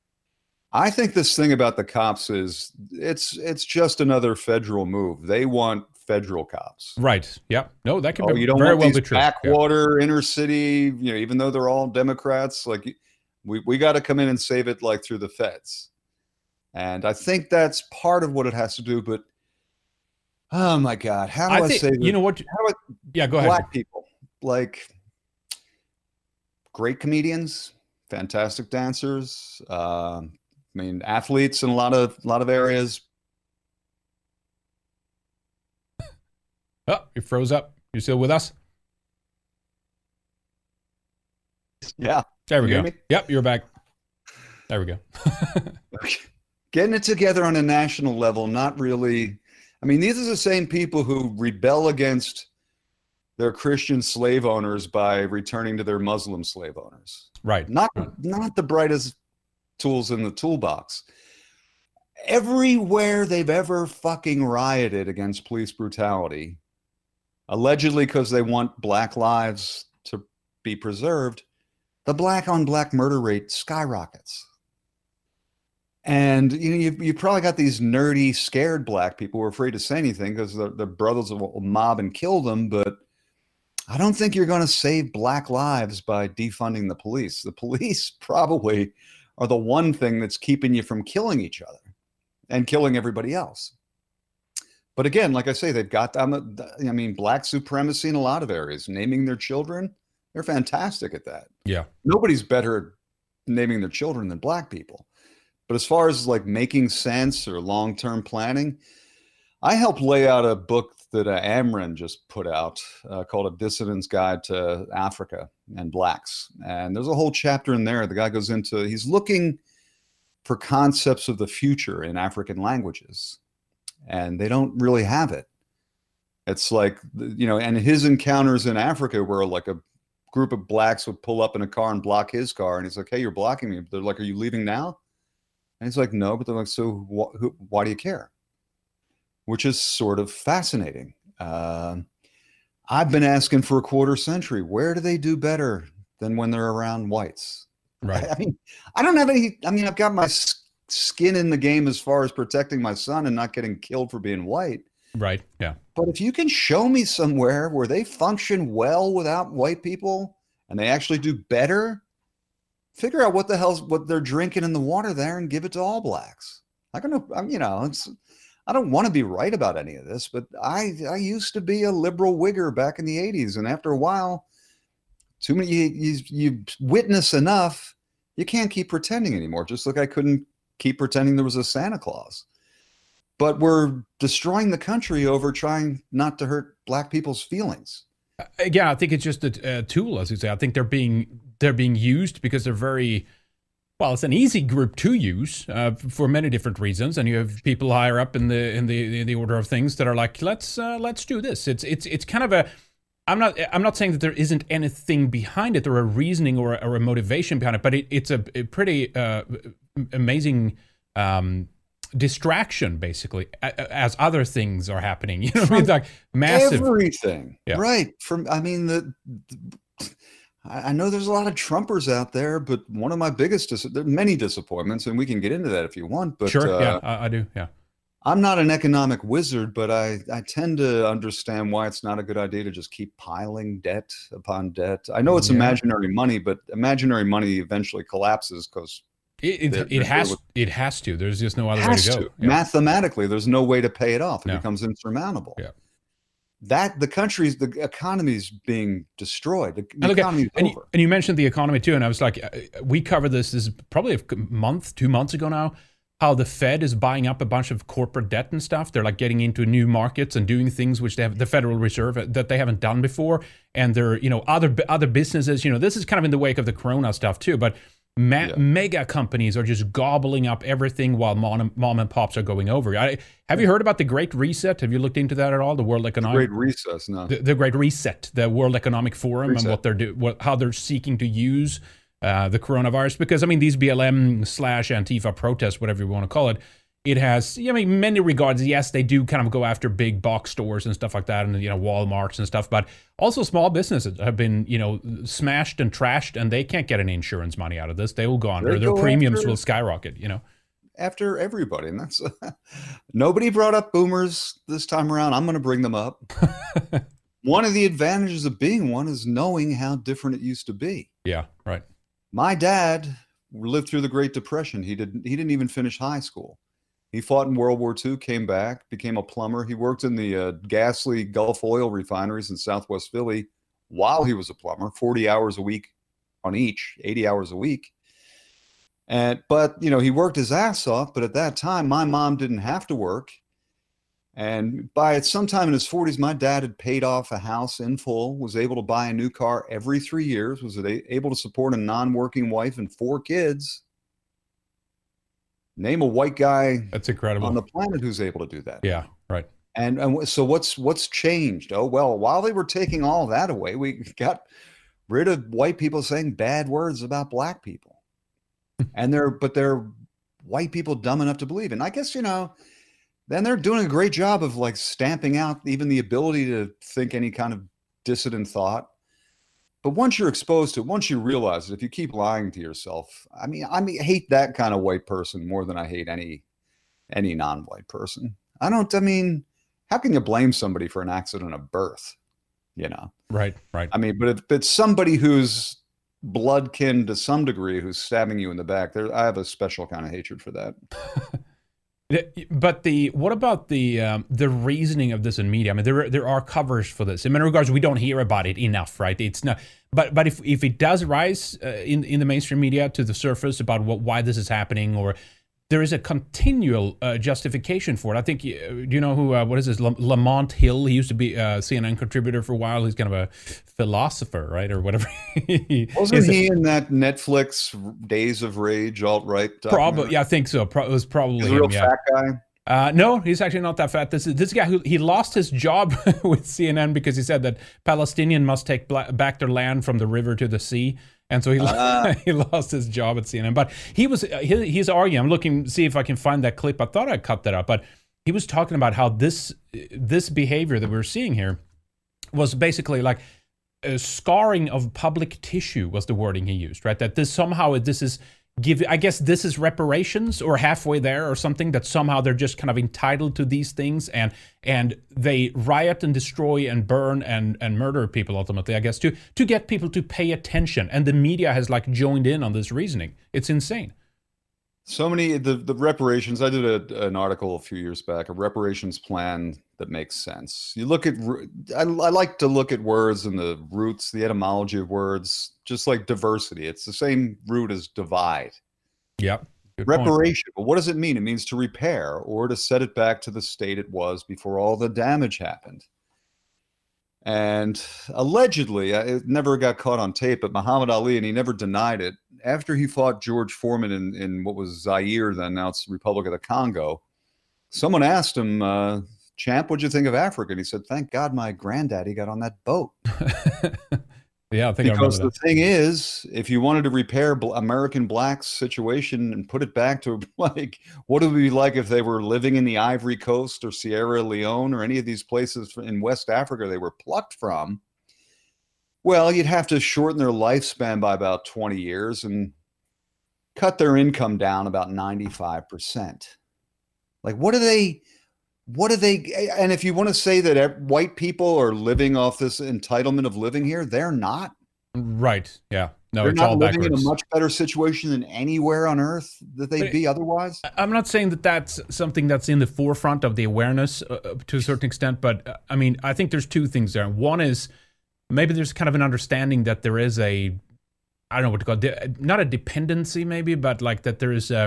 Speaker 2: I think this thing about the cops is it's just another federal move. They want federal cops.
Speaker 1: Right. Yeah. No, that could be
Speaker 2: you don't
Speaker 1: very
Speaker 2: want
Speaker 1: well
Speaker 2: these
Speaker 1: be true.
Speaker 2: Backwater, inner city, even though they're all Democrats, like we got to come in and save it like through the feds. And I think that's part of what it has to do. But oh my God, how do I say this?
Speaker 1: You know what? Yeah, go ahead.
Speaker 2: Black people, like great comedians, fantastic dancers. Athletes in a lot of areas.
Speaker 1: Oh, you froze up. You still with us?
Speaker 2: Yeah.
Speaker 1: There we go. Yep, you're back. There we go.
Speaker 2: Getting it together on a national level, not really. These are the same people who rebel against their Christian slave owners by returning to their Muslim slave owners.
Speaker 1: Right.
Speaker 2: Not the brightest tools in the toolbox. Everywhere they've ever fucking rioted against police brutality, allegedly because they want black lives to be preserved, the black on black murder rate skyrockets. And you probably got these nerdy, scared black people who are afraid to say anything because the brothers will mob and kill them. But I don't think you're going to save black lives by defunding the police. The police probably are the one thing that's keeping you from killing each other and killing everybody else. But again, like I say, they've got, black supremacy in a lot of areas. Naming their children, they're fantastic at that.
Speaker 1: Yeah.
Speaker 2: Nobody's better at naming their children than black people. But as far as like making sense or long-term planning, I helped lay out a book that Amrin just put out called A Dissident's Guide to Africa and Blacks. And there's a whole chapter in there. The guy goes into, he's looking for concepts of the future in African languages. And they don't really have it. It's like, and his encounters in Africa where like a group of blacks would pull up in a car and block his car. And he's like, hey, you're blocking me. They're like, are you leaving now? And he's like, no, but they're like, so why do you care? Which is sort of fascinating. I've been asking for a quarter century, where do they do better than when they're around whites?
Speaker 1: Right.
Speaker 2: I don't have any, I've got my skin in the game as far as protecting my son and not getting killed for being white.
Speaker 1: Right. Yeah.
Speaker 2: But if you can show me somewhere where they function well without white people and they actually do better, figure out what they're drinking in the water there and give it to all blacks. I don't want to be right about any of this, but I used to be a liberal Whigger back in the 80s. And after a while, too many, you witness enough, you can't keep pretending anymore. Just like I couldn't keep pretending there was a Santa Claus. But we're destroying the country over trying not to hurt black people's feelings.
Speaker 1: Yeah, I think it's just a tool, as you say. I think they're being used because they're it's an easy group to use for many different reasons. And you have people higher up in the order of things that are like, let's do this. It's kind of a, I'm not saying that there isn't anything behind it or a reasoning or a motivation behind it, but it's a pretty amazing distraction, basically, as other things are happening. You know what I mean? Like massive
Speaker 2: everything. Yeah. Right. I know there's a lot of Trumpers out there, but one of my biggest, there are many disappointments, and we can get into that if you want. But
Speaker 1: sure, yeah, I do. Yeah.
Speaker 2: I'm not an economic wizard, but I tend to understand why it's not a good idea to just keep piling debt upon debt. I know it's imaginary money, but imaginary money eventually collapses because it has to. There's just no other way to go. Yeah. Mathematically, there's no way to pay it off. It becomes insurmountable. Yeah. The economy's being destroyed. The economy's over.
Speaker 1: And you mentioned the economy too, and I was like, we covered this is probably a month, 2 months ago now, how the Fed is buying up a bunch of corporate debt and stuff. They're like getting into new markets and doing things which they have, the Federal Reserve, that they haven't done before. And they're, other businesses, this is kind of in the wake of the Corona stuff too, but mega companies are just gobbling up everything while mom and pops are going over. Have you heard about the Great Reset? Have you looked into that at all? The World Economic
Speaker 2: Great Reset, no.
Speaker 1: The Great Reset, the World Economic Forum, and what they're how they're seeking to use the coronavirus, because these BLM/Antifa protests, whatever you want to call it, it has, many regards, yes, they do kind of go after big box stores and stuff like that, and Walmarts and stuff, but also small businesses have been smashed and trashed, and they can't get any insurance money out of this. They will go under. Their premiums will skyrocket.
Speaker 2: After everybody, and that's nobody brought up boomers this time around. I'm going to bring them up. One of the advantages of being one is knowing how different it used to be.
Speaker 1: Yeah, right.
Speaker 2: My dad lived through the Great Depression. He didn't even finish high school. He fought in World War II, came back, became a plumber. He worked in the Gasly Gulf oil refineries in Southwest Philly while he was a plumber, 40 hours a week on each, 80 hours a week. But he worked his ass off. But at that time, my mom didn't have to work. And by sometime in his 40s, my dad had paid off a house in full, was able to buy a new car every 3 years, was able to support a non-working wife and 4 kids. Name a white guy
Speaker 1: that's incredible
Speaker 2: on the planet who's able to do that.
Speaker 1: Yeah, right.
Speaker 2: And so what's changed? Oh, well, while they were taking all that away, we got rid of white people saying bad words about black people. And they're white people dumb enough to believe. And I guess, then they're doing a great job of like stamping out even the ability to think any kind of dissident thought. But once you're exposed to it, once you realize it, if you keep lying to yourself, I hate that kind of white person more than I hate any non-white person. I mean, how can you blame somebody for an accident of birth? You know?
Speaker 1: Right.
Speaker 2: I mean, but if it's somebody who's blood kin to some degree who's stabbing you in the back, I have a special kind of hatred for that.
Speaker 1: But what about the reasoning of this in media? I mean, there are covers for this. In many regards, we don't hear about it enough, right? It's not. But if it does rise in the mainstream media to the surface about why this is happening, or there is a continual justification for it. I think, do you know who, what is this, Lamont Hill? He used to be a CNN contributor for a while. He's kind of a philosopher, right, or whatever.
Speaker 2: Wasn't he in that Netflix Days of Rage alt-right documentary?
Speaker 1: Probably, yeah, I think so. It was probably
Speaker 2: He's a real fat guy?
Speaker 1: No, he's actually not that fat. This guy he lost his job with CNN because he said that Palestinians must take back their land from the river to the sea. And so he lost his job at CNN. But he's arguing. I'm looking to see if I can find that clip. I thought I cut that up, but he was talking about how this behavior that we're seeing here was basically like a scarring of public tissue was the wording he used, right? That this is I guess this is reparations or halfway there or something, that somehow they're just kind of entitled to these things and they riot and destroy and burn and murder people ultimately, I guess, to get people to pay attention. And the media has like joined in on this reasoning. It's insane.
Speaker 2: So many, the reparations, I did an article a few years back, a reparations plan that makes sense. You look at, I like to look at words and the roots, the etymology of words, just like diversity. It's the same root as divide.
Speaker 1: Yep.
Speaker 2: Reparation, but what does it mean? It means to repair or to set it back to the state it was before all the damage happened. And allegedly, it never got caught on tape, but Muhammad Ali, and he never denied it, after he fought George Foreman in what was Zaire, then now it's the Republic of the Congo, someone asked him, Champ, what'd you think of Africa? And he said, thank God my granddaddy got on that boat.
Speaker 1: Yeah, I think
Speaker 2: because the thing is, if you wanted to repair American blacks' situation and put it back to like, what would it be like if they were living in the Ivory Coast or Sierra Leone or any of these places in West Africa they were plucked from? Well, you'd have to shorten their lifespan by about 20 years and cut their income down about 95%. Like, what do they, and if you want to say that white people are living off this entitlement of living here, they're not.
Speaker 1: Right. Yeah. No,
Speaker 2: they're
Speaker 1: it's
Speaker 2: not
Speaker 1: all
Speaker 2: living
Speaker 1: backwards.
Speaker 2: in a much better situation than anywhere on earth that they'd be otherwise.
Speaker 1: I'm not saying that that's something that's in the forefront of the awareness to a certain extent, but I mean, I think there's two things there. One is maybe there's kind of an understanding that there is I don't know what to call it, not a dependency maybe, but like that there is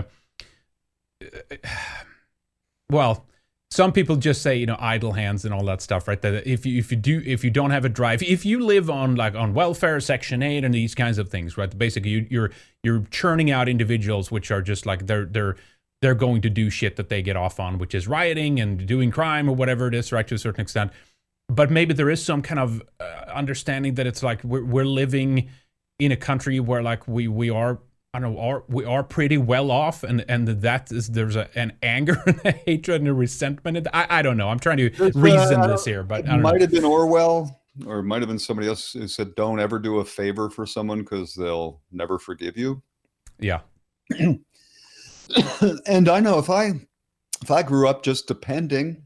Speaker 1: well, some people just say, idle hands and all that stuff, right? That if you don't have a drive, if you live on welfare, Section 8 and these kinds of things, right? Basically you're churning out individuals which are just like they're going to do shit that they get off on, which is rioting and doing crime or whatever it is, right? To a certain extent. But maybe there is some kind of understanding that it's like we're living in a country where like we are, I don't know, we are pretty well off, and that is there's an anger and a hatred and a resentment. I don't know. I'm trying to reason this here, but
Speaker 2: it might have been Orwell, or it might have been somebody else who said, "Don't ever do a favor for someone because they'll never forgive you."
Speaker 1: Yeah.
Speaker 2: And I know if I grew up just depending,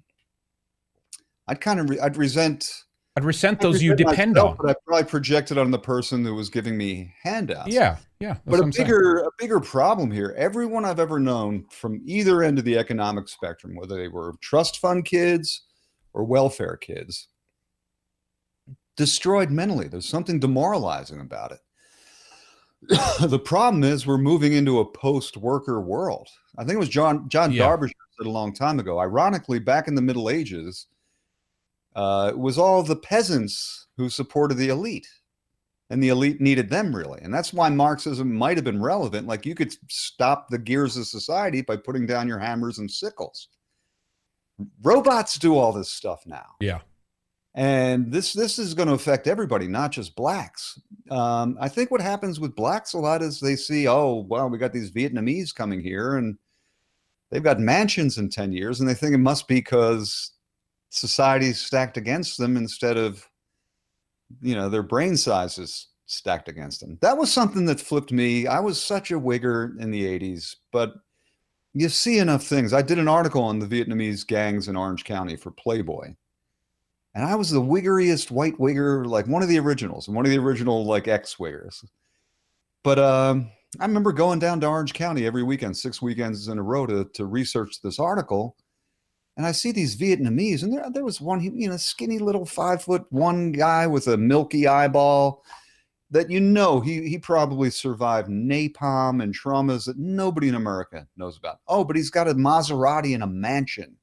Speaker 2: I'd resent those you depend on. But I probably projected on the person who was giving me handouts.
Speaker 1: Yeah.
Speaker 2: But a bigger problem here, everyone I've ever known from either end of the economic spectrum, whether they were trust fund kids or welfare kids, destroyed mentally. There's something demoralizing about it. The problem is we're moving into a post-worker world. I think it was John Darbyshire said a long time ago. Ironically, back in the Middle Ages, it was all the peasants who supported the elite, and the elite needed them really. And that's why Marxism might have been relevant. Like you could stop the gears of society by putting down your hammers and sickles. Robots do all this stuff now.
Speaker 1: Yeah.
Speaker 2: And this is going to affect everybody, not just blacks. I think what happens with blacks a lot is they see, oh, well, we got these Vietnamese coming here and they've got mansions in 10 years, and they think it must be because society's stacked against them instead of, their brain size is stacked against them. That was something that flipped me. I was such a wigger in the 80s, but you see enough things. I did an article on the Vietnamese gangs in Orange County for Playboy. And I was the wiggeriest white wigger, like one of the originals, and one of the original like ex-wiggers. But I remember going down to Orange County every weekend, 6 weekends in a row to research this article. And I see these Vietnamese, and there was one, skinny little 5'1" guy with a milky eyeball that he probably survived napalm and traumas that nobody in America knows about. Oh, but he's got a Maserati and a mansion.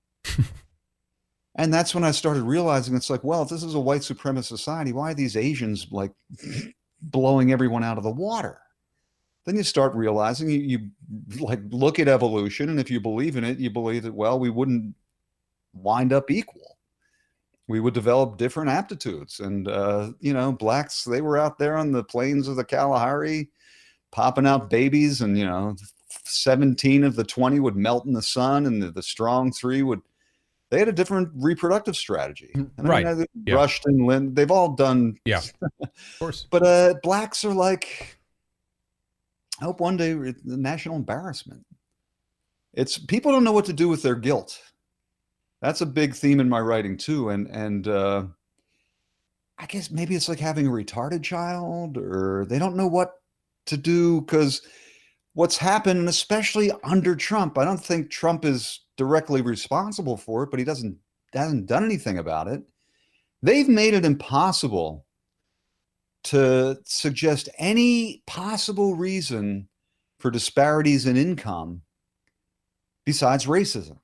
Speaker 2: And that's when I started realizing it's like, well, if this is a white supremacist society, why are these Asians like blowing everyone out of the water? Then you start realizing you like look at evolution, and if you believe in it, you believe that, well, we wouldn't wind up equal. We would develop different aptitudes. And, blacks, they were out there on the plains of the Kalahari popping out babies, and, 17 of the 20 would melt in the sun, and the strong 3 they had a different reproductive strategy. And
Speaker 1: right.
Speaker 2: Rushton, Lynn, they've all done.
Speaker 1: Yeah, of course.
Speaker 2: But blacks are like, I hope one day the national embarrassment. It's people don't know what to do with their guilt. That's a big theme in my writing too. And I guess maybe it's like having a retarded child, or they don't know what to do, because what's happened, especially under Trump, I don't think Trump is directly responsible for it, but he hasn't done anything about it. They've made it impossible to suggest any possible reason for disparities in income besides racism.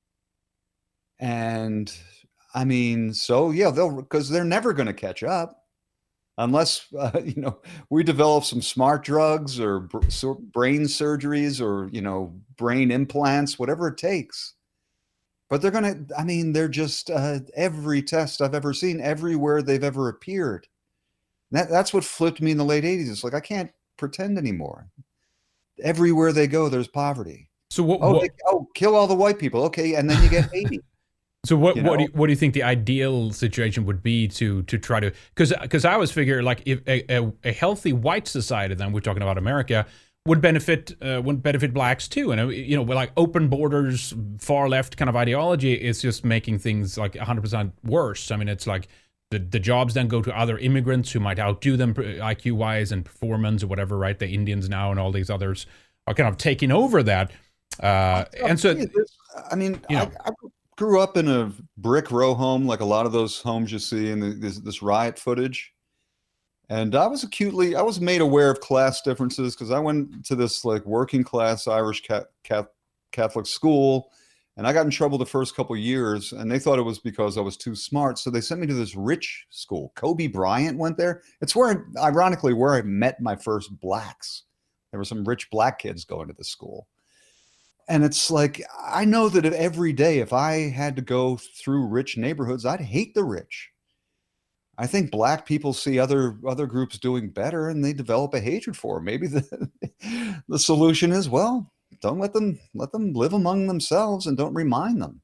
Speaker 2: And I mean, so yeah, because they're never going to catch up unless, we develop some smart drugs or brain surgeries or, brain implants, whatever it takes. But they're just every test I've ever seen, everywhere they've ever appeared. That's what flipped me in the late 80s. It's like, I can't pretend anymore. Everywhere they go, there's poverty.
Speaker 1: So
Speaker 2: kill all the white people. Okay. And then you get 80.
Speaker 1: So what do you think the ideal situation would be to try to, because I always figure like if a healthy white society, then we're talking about America, would benefit blacks too, and with like open borders, far left kind of ideology is just making things like 100% worse. I mean, it's like the jobs then go to other immigrants who might outdo them IQ wise and performance or whatever, right? The Indians now and all these others are kind of taking over that, and so
Speaker 2: I mean, I grew up in a brick row home, like a lot of those homes you see in this riot footage. And I was made aware of class differences because I went to this like working class Irish Catholic school, and I got in trouble the first couple of years, and they thought it was because I was too smart. So they sent me to this rich school. Kobe Bryant went there. It's ironically, where I met my first blacks. There were some rich black kids going to the school. And it's like, I know that every day, if I had to go through rich neighborhoods, I'd hate the rich. I think black people see other groups doing better, and they develop a hatred for them. Maybe the solution is, well, don't let them live among themselves and don't remind them,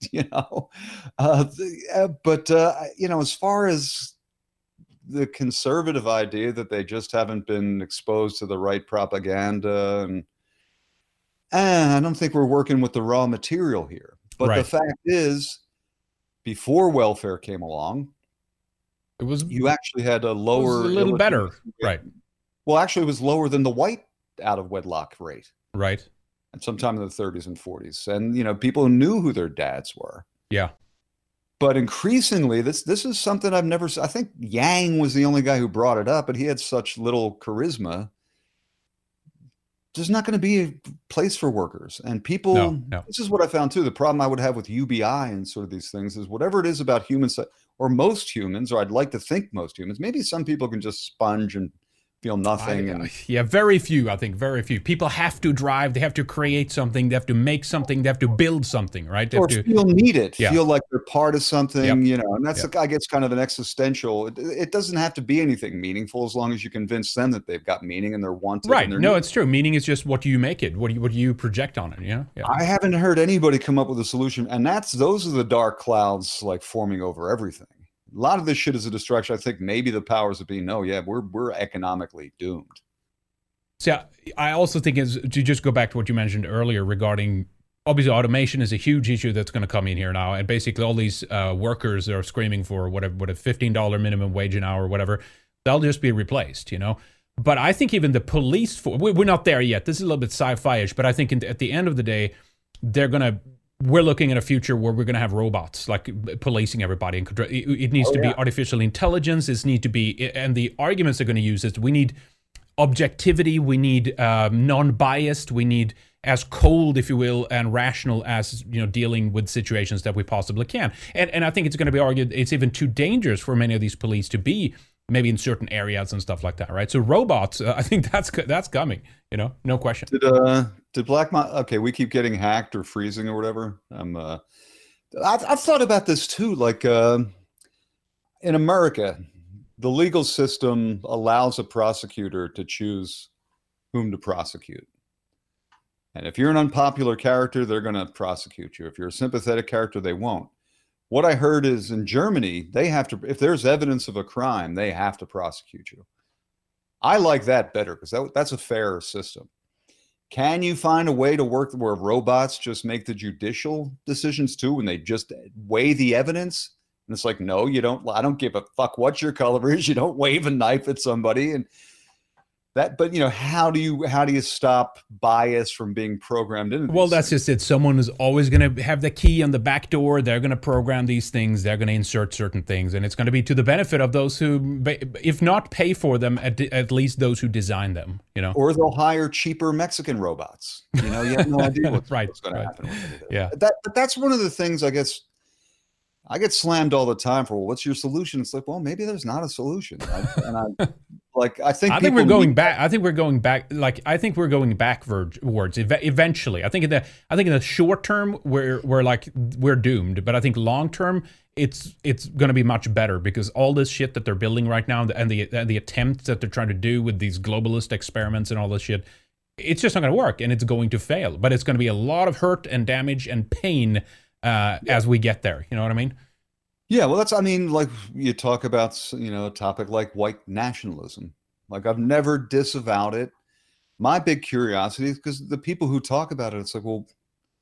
Speaker 2: But as far as the conservative idea that they just haven't been exposed to the right propaganda, and I don't think we're working with the raw material here. But right. The fact is, before welfare came along, you actually had a lower,
Speaker 1: a little better, rate. Right?
Speaker 2: Well, actually, it was lower than the white out of wedlock rate,
Speaker 1: right?
Speaker 2: And sometime in the 30s and 40s, and people knew who their dads were.
Speaker 1: Yeah.
Speaker 2: But increasingly, this is something I've never. I think Yang was the only guy who brought it up, but he had such little charisma. There's not going to be a place for workers and people. No. This is what I found too. The problem I would have with UBI and sort of these things is whatever it is about humans, or most humans, or I'd like to think most humans, maybe some people can just sponge and feel nothing.
Speaker 1: Yeah, very few. I think very few people have to drive. They have to create something. They have to make something. They have to build something, right? They
Speaker 2: Or
Speaker 1: have to
Speaker 2: feel needed,
Speaker 1: Yeah.
Speaker 2: feel like they're part of something,
Speaker 1: Yep.
Speaker 2: you know. And that's,
Speaker 1: Yep.
Speaker 2: I guess, kind of an existential. It doesn't have to be anything meaningful as long as you convince them that they've got meaning and they're wanted.
Speaker 1: Right.
Speaker 2: And they're
Speaker 1: No, it's true. Meaning is just what do you make it? What do you project on it? Yeah.
Speaker 2: I haven't heard anybody come up with a solution, and those are the dark clouds like forming over everything. A lot of this shit is a distraction. I think maybe the powers that be know, yeah, we're economically doomed.
Speaker 1: So I also think is to just go back to what you mentioned earlier regarding obviously automation is a huge issue that's going to come in here now, and basically all these workers are screaming for what a $15 minimum wage an hour or whatever, they'll just be replaced, you know. But I think even the police we're not there yet. This is a little bit sci-fi-ish, but I think at the end of the day, we're looking at a future where we're going to have robots like policing everybody and control. It needs to be artificial intelligence. It needs to be, and the arguments they're going to use is we need objectivity, we need non-biased, we need as cold, if you will, and rational as, you know, dealing with situations that we possibly can. And I think it's going to be argued it's even too dangerous for many of these police to be maybe in certain areas and stuff like that, right? So robots, I think that's coming, you know, no question.
Speaker 2: Did okay, we keep getting hacked or freezing or whatever. I've thought about this too, like in America, the legal system allows a prosecutor to choose whom to prosecute. And if you're an unpopular character, they're going to prosecute you. If you're a sympathetic character, they won't. What I heard is in Germany, they have to, if there's evidence of a crime, they have to prosecute you. I like that better because that's a fairer system. Can you find a way to work where robots just make the judicial decisions too, when they just weigh the evidence? And it's like, no, you don't. I don't give a fuck what your color is. You don't wave a knife at somebody, and that. But you know, how do you stop bias from being programmed into?
Speaker 1: Well, that's just it. Someone is always going to have the key on the back door. They're going to program these things. They're going to insert certain things, and it's going to be to the benefit of those who, if not pay for them, at least those who design them. You know,
Speaker 2: or they'll hire cheaper Mexican robots. You know, you have no idea what's going to happen.
Speaker 1: Yeah,
Speaker 2: but that's one of the things I guess. I get slammed all the time for, well, what's your solution? It's like, well, maybe there's not a solution. I think we're going
Speaker 1: back. I think we're going back. Like, I think we're going backwards eventually. I think in the short term, we're doomed. But I think long term, it's going to be much better because all this shit that they're building right now and the attempts that they're trying to do with these globalist experiments and all this shit, it's just not going to work and it's going to fail. But it's going to be a lot of hurt and damage and pain as we get there. You know what I mean?
Speaker 2: Yeah, well, I mean, like you talk about, you know, a topic like white nationalism. Like I've never disavowed it. My big curiosity is because the people who talk about it, it's like, well,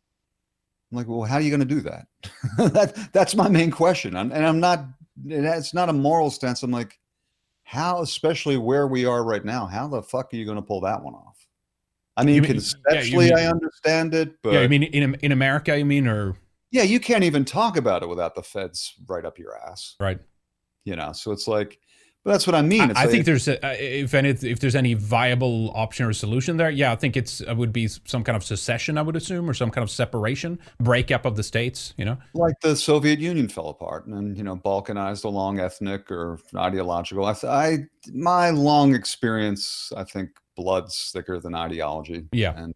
Speaker 2: how are you going to do that? That's my main question. It's not a moral stance. I'm like, how, especially where we are right now, how the fuck are you going to pull that one off? I mean, conceptually, I understand it, but
Speaker 1: yeah, I mean, in America, you mean, or
Speaker 2: yeah, you can't even talk about it without the feds right up your ass,
Speaker 1: right?
Speaker 2: You know, so it's like, but that's what I mean.
Speaker 1: I think there's if there's any viable option or solution there, yeah, I think it would be some kind of secession, I would assume, or some kind of separation, breakup of the states, you know,
Speaker 2: like the Soviet Union fell apart and you know balkanized along ethnic or ideological. My long experience, I think blood's thicker than ideology.
Speaker 1: Yeah,
Speaker 2: and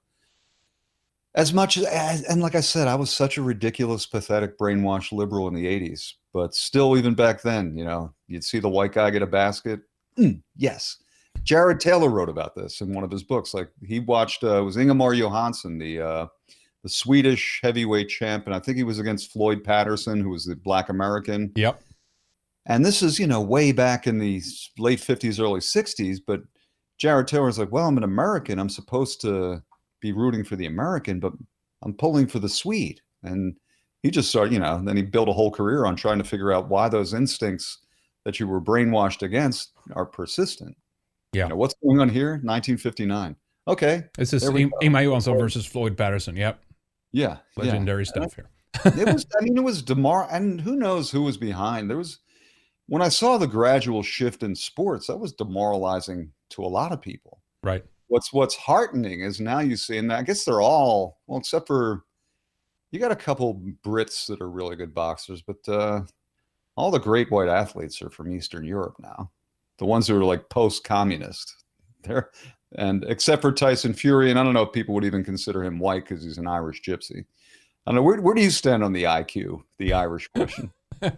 Speaker 2: as much as, and like I said, I was such a ridiculous, pathetic, brainwashed liberal in the 80s. But still, even back then, you know, you'd see the white guy get a basket. Yes. Jared Taylor wrote about this in one of his books. Like he watched, it was Ingemar Johansson, the Swedish heavyweight champ. And I think he was against Floyd Patterson, who was the Black American.
Speaker 1: Yep.
Speaker 2: And this is, you know, way back in the late 50s, early 60s. But Jared Taylor was like, well, I'm an American. I'm supposed to be rooting for the American, but I'm pulling for the Swede. And he just started, you know, then he built a whole career on trying to figure out why those instincts that you were brainwashed against are persistent.
Speaker 1: Yeah.
Speaker 2: You know, what's going on here? 1959. Okay.
Speaker 1: It's this Ingemar Johansson versus Floyd Patterson. Yep.
Speaker 2: Yeah.
Speaker 1: Legendary stuff here.
Speaker 2: it was and who knows who was behind. When I saw the gradual shift in sports, that was demoralizing to a lot of people.
Speaker 1: Right.
Speaker 2: What's heartening is now you see, and I guess they're all, well, except for you got a couple Brits that are really good boxers, but all the great white athletes are from Eastern Europe now. the ones who are like post-communist. They're, and except for Tyson Fury, and I don't know if people would even consider him white because he's an Irish gypsy. I don't know, where do you stand on the IQ, the Irish question?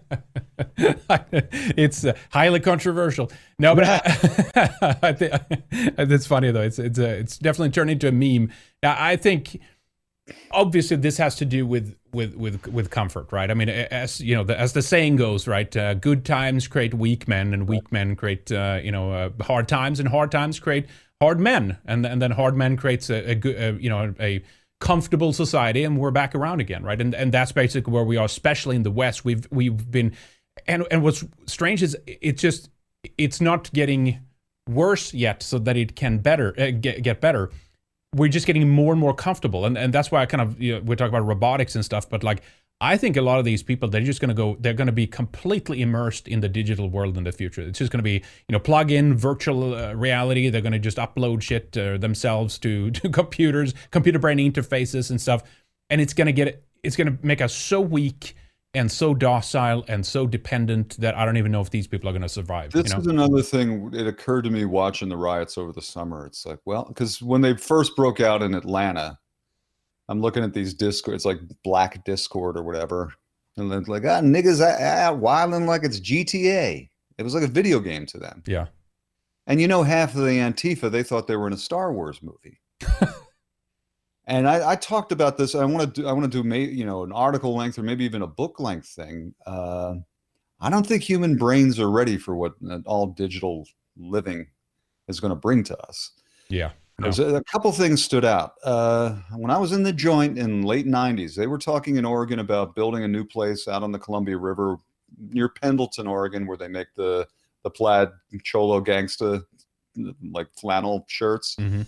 Speaker 1: It's highly controversial. No, but I think it's funny though. It's definitely turned into a meme. I think obviously this has to do with comfort, right? I mean, as you know, as the saying goes, right? Good times create weak men, and weak men create hard times, and hard times create hard men, and then hard men creates a good a comfortable society, and we're back around again, right? And that's basically where we are, especially in the West. We've been, and what's strange is it's not getting worse yet, so that it can get better. We're just getting more and more comfortable, and that's why I kind of we talk about robotics and stuff, but like I think a lot of these people, they're going to be completely immersed in the digital world in the future. It's just going to be, plug in virtual reality. They're going to just upload shit themselves to computers, computer brain interfaces and stuff. And it's going to make us so weak and so docile and so dependent that I don't even know if these people are going to survive.
Speaker 2: This is another thing. It occurred to me watching the riots over the summer. It's like, well, because when they first broke out in Atlanta, I'm looking at these Discord, it's like Black Discord or whatever. And then like, niggas wilding like it's GTA. It was like a video game to them.
Speaker 1: Yeah.
Speaker 2: And half of the Antifa, they thought they were in a Star Wars movie. And I talked about this. I want to do an article length or maybe even a book length thing. I don't think human brains are ready for what all digital living is going to bring to us.
Speaker 1: Yeah. No.
Speaker 2: There's a couple things stood out. When I was in the joint in late 90s, they were talking in Oregon about building a new place out on the Columbia River near Pendleton, Oregon, where they make the plaid cholo gangsta, like flannel shirts.
Speaker 1: Mm-hmm.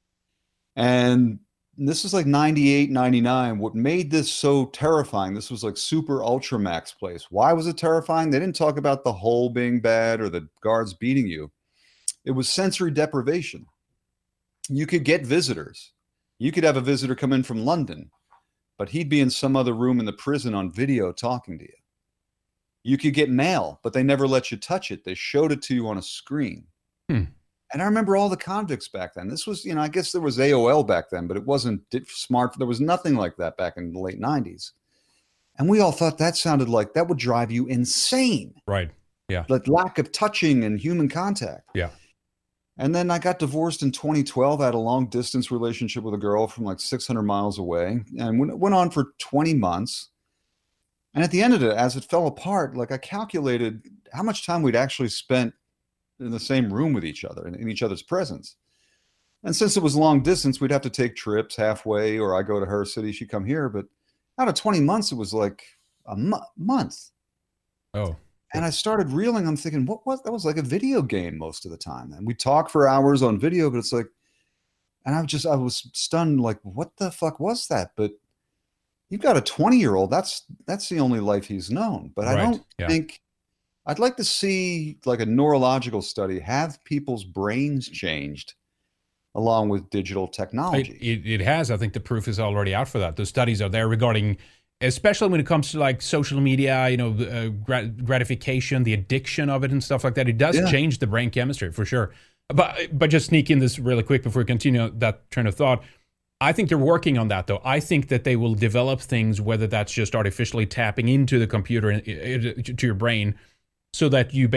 Speaker 2: And this is like 98, 99. What made this so terrifying, this was like super Ultramax place. Why was it terrifying? They didn't talk about the hole being bad or the guards beating you. It was sensory deprivation. You could get visitors. You could have a visitor come in from London, but he'd be in some other room in the prison on video talking to you. You could get mail, but they never let you touch it. They showed it to you on a screen. And I remember all the convicts back then. This was, I guess there was AOL back then, but it wasn't smart. There was nothing like that back in the late 90s. And we all thought that sounded like that would drive you insane.
Speaker 1: Right. Yeah.
Speaker 2: The lack of touching and human contact.
Speaker 1: Yeah.
Speaker 2: And then I got divorced in 2012. I had a long distance relationship with a girl from like 600 miles away, and it went on for 20 months. And at the end of it, as it fell apart, like I calculated how much time we'd actually spent in the same room with each other, in each other's presence. And since it was long distance, we'd have to take trips halfway, or I go to her city, she'd come here. But out of 20 months, it was like a month.
Speaker 1: Oh.
Speaker 2: And I started reeling. I'm thinking, that was like a video game most of the time. And we talk for hours on video, but it's like, and I was stunned. Like, what the fuck was that? But you've got a 20-year-old. That's the only life he's known. But I don't think, I'd like to see like a neurological study, have people's brains changed along with digital technology.
Speaker 1: It has. I think the proof is already out for that. The studies are there regarding, especially when it comes to like social media, gratification, the addiction of it and stuff like that. It does change the brain chemistry for sure. But just sneak in this really quick before we continue that train of thought. I think they're working on that though. I think that they will develop things, whether that's just artificially tapping into the computer, to your brain, so that you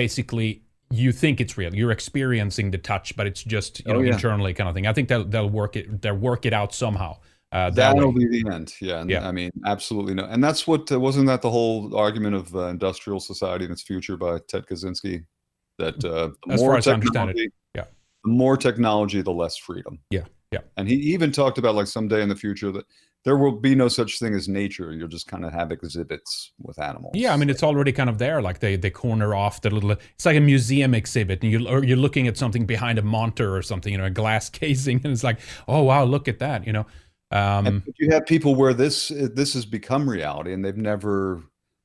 Speaker 1: think it's real. You're experiencing the touch, but it's just internally kind of thing. I think they'll work it out somehow.
Speaker 2: That'll be the end. Yeah. I mean, absolutely no. And that's what, wasn't that the whole argument of Industrial Society and Its Future by Ted Kaczynski? That
Speaker 1: as far as I understand it,
Speaker 2: the more technology, the less freedom.
Speaker 1: Yeah.
Speaker 2: And he even talked about like someday in the future that there will be no such thing as nature. You'll just kind of have exhibits with animals. Yeah,
Speaker 1: I mean, it's already kind of there. Like they corner off the little, it's like a museum exhibit, and you're looking at something behind a monitor or something, a glass casing, and it's like, oh wow, look at that,
Speaker 2: But you have people where this has become reality, and they've never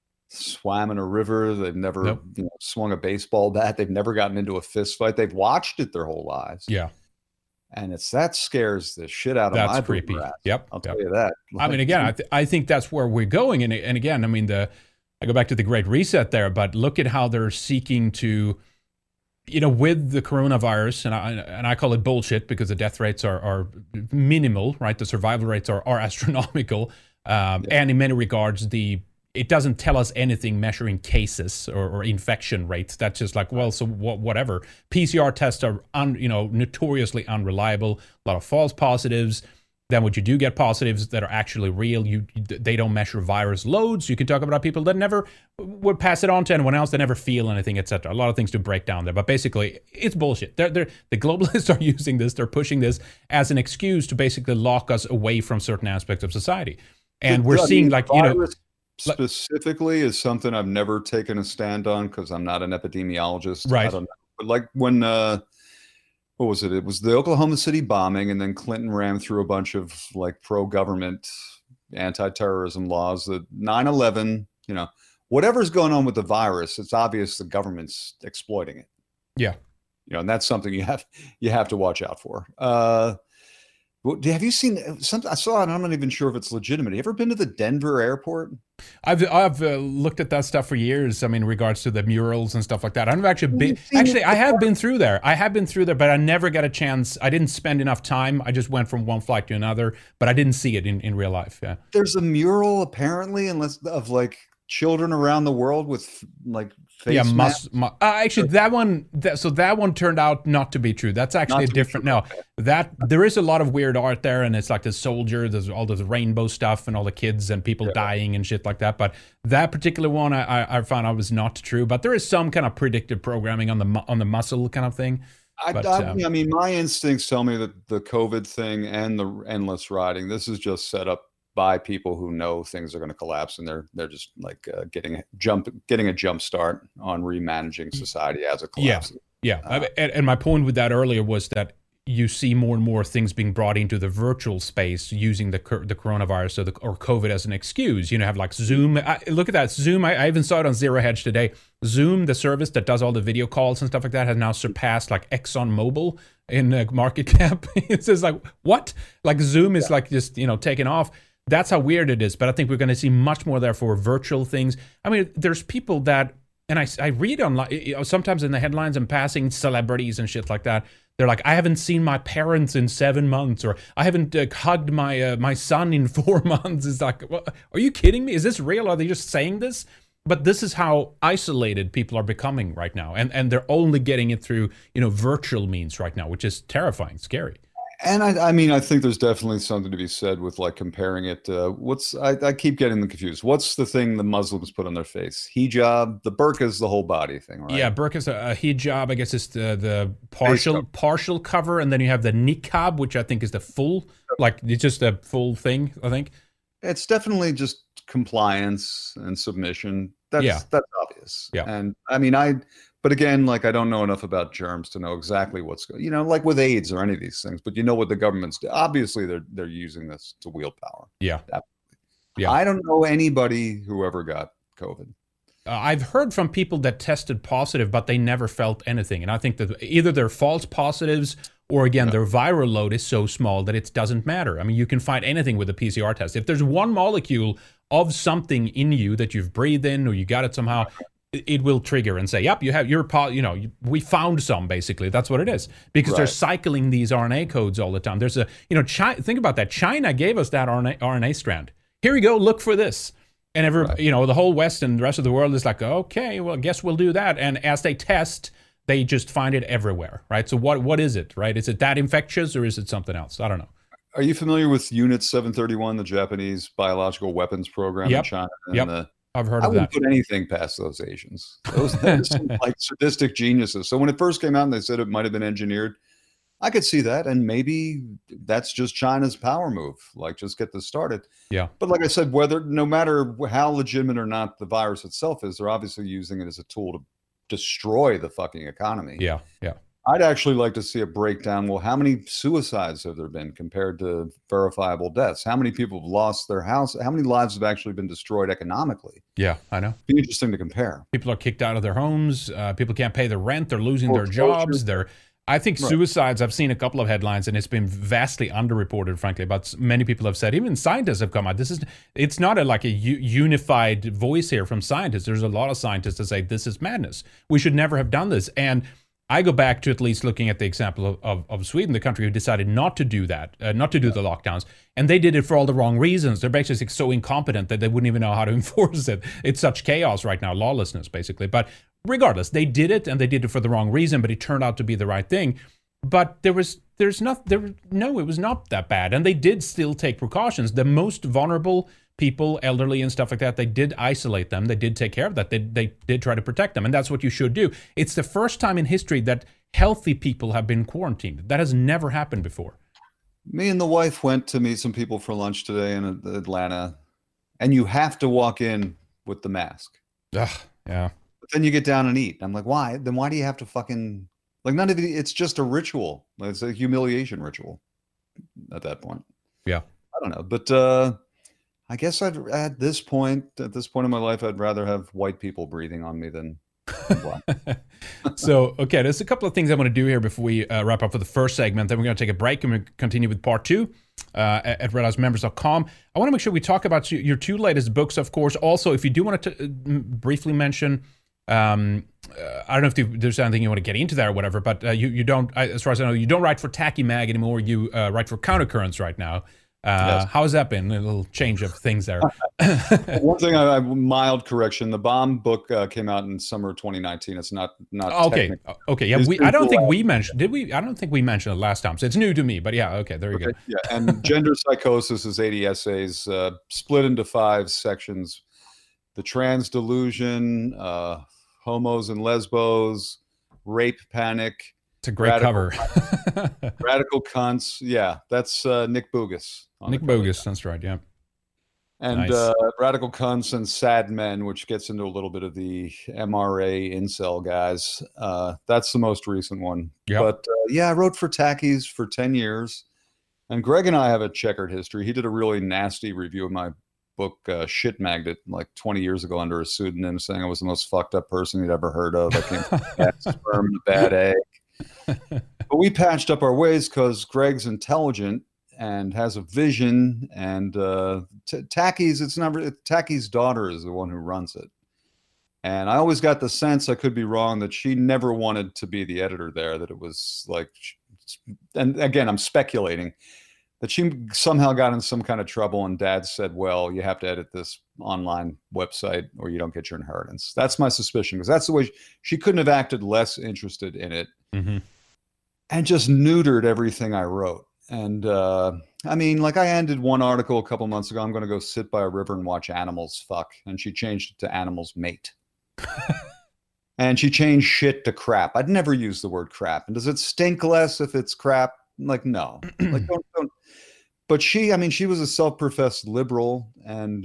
Speaker 2: swam in a river, they've never swung a baseball bat, they've never gotten into a fist fight, they've watched it their whole lives.
Speaker 1: Yeah.
Speaker 2: And that scares the shit out of my
Speaker 1: That's creepy.
Speaker 2: Yep. I'll tell you that.
Speaker 1: I mean, again, I think that's where we're going. And again, I mean, I go back to the Great Reset there, but look at how they're seeking to you know, with the coronavirus, and I call it bullshit because the death rates are minimal, right? The survival rates are astronomical, and in many regards, it doesn't tell us anything measuring cases or infection rates. That's just like, well, so whatever. PCR tests are notoriously unreliable. A lot of false positives. Then what you do get positives that are actually real, they don't measure virus loads. You can talk about people that never would pass it on to anyone else, that never feel anything, etc. A lot of things to break down there, but basically it's bullshit. The globalists are using this, they're pushing this as an excuse to basically lock us away from certain aspects of society. And we're seeing
Speaker 2: specifically is something I've never taken a stand on because I'm not an epidemiologist.
Speaker 1: Right.
Speaker 2: I don't know. But like when what was it? It was the Oklahoma City bombing, and then Clinton ran through a bunch of like pro-government anti-terrorism laws. The 9/11, whatever's going on with the virus, it's obvious the government's exploiting it.
Speaker 1: Yeah.
Speaker 2: And that's something you have to watch out for. Have you seen something? I saw it. I'm not even sure if it's legitimate. Have you ever been to the Denver airport?
Speaker 1: I've looked at that stuff for years. I mean, in regards to the murals and stuff like that. I've actually been. Actually, I have been through there. But I never got a chance. I didn't spend enough time. I just went from one flight to another, but I didn't see it in real life. Yeah.
Speaker 2: There's a mural apparently, of like children around the world with like face masks.
Speaker 1: Actually, that one turned out not to be true. That's actually a different. No, that there is a lot of weird art there, and it's like the soldier. There's all this rainbow stuff and all the kids and people dying and shit like that. But that particular one, I found out was not true. But there is some kind of predictive programming on the muscle kind of thing.
Speaker 2: I mean, my instincts tell me that the COVID thing and the endless riding, this is just set up by people who know things are going to collapse, and they're just like getting a jump start on remanaging society as it collapses.
Speaker 1: Yeah. And my point with that earlier was that you see more and more things being brought into the virtual space using the coronavirus or COVID as an excuse. Have like Zoom. Look at that Zoom. I even saw it on Zero Hedge today. Zoom, the service that does all the video calls and stuff like that, has now surpassed like ExxonMobil in market cap. It's just like, what? Like Zoom is like just taking off. That's how weird it is. But I think we're going to see much more there for virtual things. I mean, there's people that, and I read online, sometimes in the headlines and passing celebrities and shit like that. They're like, I haven't seen my parents in 7 months, or I haven't hugged my son in 4 months. It's like, what? Are you kidding me? Is this real? Are they just saying this? But this is how isolated people are becoming right now. And they're only getting it through, virtual means right now, which is terrifying, scary.
Speaker 2: And I mean, I think there's definitely something to be said with like comparing it. I keep getting them confused. What's the thing the Muslims put on their face? Hijab. The burqa is the whole body thing, right?
Speaker 1: Yeah, burqa is a hijab. I guess it's the partial cover, and then you have the niqab, which I think is the full, like it's just a full thing. I think
Speaker 2: it's definitely just compliance and submission. That's obvious.
Speaker 1: Yeah,
Speaker 2: and I mean, But again, like I don't know enough about germs to know exactly what's going. Like with AIDS or any of these things. But what the government's do. Obviously they're using this to wield power.
Speaker 1: Yeah,
Speaker 2: definitely.
Speaker 1: Yeah.
Speaker 2: I don't know anybody who ever got COVID.
Speaker 1: I've heard from people that tested positive, but they never felt anything. And I think that either they're false positives, or again, their viral load is so small that it doesn't matter. I mean, you can find anything with a PCR test. If there's one molecule of something in you that you've breathed in or you got it somehow, it will trigger and say, yep, we found some, basically. That's what it is. Because they're cycling these RNA codes all the time. There's think about that. China gave us that RNA strand. Here we go, look for this. And the whole West and the rest of the world is like, okay, well, I guess we'll do that. And as they test, they just find it everywhere, right? So what is it, right? Is it that infectious, or is it something else? I don't know.
Speaker 2: Are you familiar with Unit 731, the Japanese biological weapons program in China? And
Speaker 1: I've heard
Speaker 2: I
Speaker 1: of that.
Speaker 2: I wouldn't put anything past those Asians. Those seem like sadistic geniuses. So when it first came out and they said it might have been engineered, I could see that. And maybe that's just China's power move. Like, just get this started.
Speaker 1: Yeah.
Speaker 2: But like I said, no matter how legitimate or not the virus itself is, they're obviously using it as a tool to destroy the fucking economy.
Speaker 1: Yeah. Yeah.
Speaker 2: I'd actually like to see a breakdown. Well, how many suicides have there been compared to verifiable deaths? How many people have lost their house? How many lives have actually been destroyed economically?
Speaker 1: Yeah, I know.
Speaker 2: It'd be interesting to compare.
Speaker 1: People are kicked out of their homes. People can't pay their rent. They're losing their jobs. I think suicides, I've seen a couple of headlines, and it's been vastly underreported, frankly, but many people have said, even scientists have come out. It's not a unified voice here from scientists. There's a lot of scientists that say this is madness. We should never have done this. And I go back to at least looking at the example of Sweden, the country who decided not to do that, not to do the lockdowns. And they did it for all the wrong reasons. They're basically so incompetent that they wouldn't even know how to enforce it. It's such chaos right now, lawlessness, basically. But regardless, they did it, and they did it for the wrong reason, but it turned out to be the right thing. But it was not that bad. And they did still take precautions. The most vulnerable people, elderly and stuff like that, they did isolate them. They did take care of that. They did try to protect them. And that's what you should do. It's the first time in history that healthy people have been quarantined. That has never happened before.
Speaker 2: Me and the wife went to meet some people for lunch today in Atlanta, and you have to walk in with the mask.
Speaker 1: Ugh, yeah.
Speaker 2: But then you get down and eat. I'm like, why? Then why do you have to fucking, like, none of it, it's just a ritual. It's a humiliation ritual at that point.
Speaker 1: Yeah.
Speaker 2: I don't know. But I guess at this point in my life, I'd rather have white people breathing on me than black.
Speaker 1: So, okay, there's a couple of things I want to do here before we wrap up for the first segment. Then we're going to take a break and we'll continue with part two at redhousemembers.com. I want to make sure we talk about your two latest books, of course. Also, if you do want to briefly mention, I don't know if there's anything you want to get into there or whatever, but you don't, as far as I know, you don't write for Tacky Mag anymore. You write for Countercurrents right now. Yes. How has that been? A little change of things there.
Speaker 2: One thing, I mild correction. The Bomb book came out in summer 2019. It's not
Speaker 1: okay. Okay. Yeah. I don't think we mentioned. Did we? I don't think we mentioned it last time. So it's new to me. But yeah. Okay. There you go.
Speaker 2: Yeah. And Gender Psychosis is 80 essays, split into 5 sections: the trans delusion, homos and lesbos, rape panic.
Speaker 1: It's a great cover.
Speaker 2: Radical cunts. Yeah, that's Nick Bogus.
Speaker 1: Nick Bogus, that's right, yeah.
Speaker 2: And nice. Radical cunts and sad men, which gets into a little bit of the MRA incel guys. That's the most recent one. Yep. But yeah, I wrote for Tackies for 10 years. And Greg and I have a checkered history. He did a really nasty review of my book, Shit Magnet, like 20 years ago under a pseudonym, saying I was the most fucked up person he'd ever heard of. I came from a bad sperm and a bad egg. But we patched up our ways because Greg's intelligent and has a vision, and Tacky's Tacky's daughter is the one who runs it. And I always got the sense, I could be wrong, that she never wanted to be the editor there, that it was like, and again, I'm speculating, that she somehow got in some kind of trouble and Dad said, well, you have to edit this online website or you don't get your inheritance. That's my suspicion, because that's the way she couldn't have acted less interested in it. Mm-hmm. And just neutered everything I wrote. And I mean, like, I ended one article a couple months ago, I'm going to go sit by a river and watch animals fuck. And she changed it to animals mate. And she changed shit to crap. I'd never use the word crap. And does it stink less if it's crap? Like, no. Like, don't. But she was a self-professed liberal. And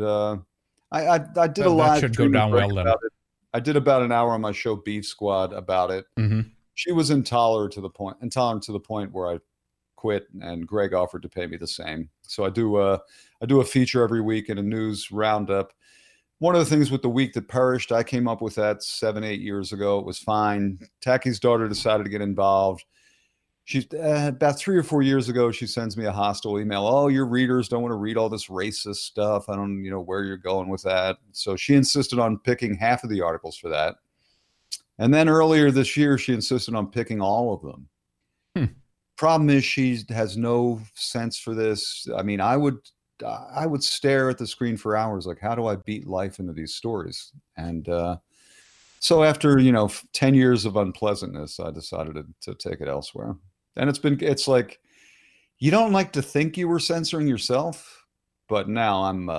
Speaker 2: I did a live.
Speaker 1: That should go down well then.
Speaker 2: I did about an hour on my show Beef Squad about it. Mm-hmm. She was intolerant to the point where I quit, and Greg offered to pay me the same. So I do a feature every week in a news roundup. One of the things with The Week That Perished, I came up with that 7-8 years ago. It was fine. Tacky's daughter decided to get involved. She's about 3 or 4 years ago, she sends me a hostile email. Oh, your readers don't want to read all this racist stuff. I don't where you're going with that. So she insisted on picking half of the articles for that. And then earlier this year, she insisted on picking all of them. Problem is, she has no sense for this. I mean, I would stare at the screen for hours, like, how do I beat life into these stories? And so after 10 years of unpleasantness, I decided to take it elsewhere. And it's like, you don't like to think you were censoring yourself, but now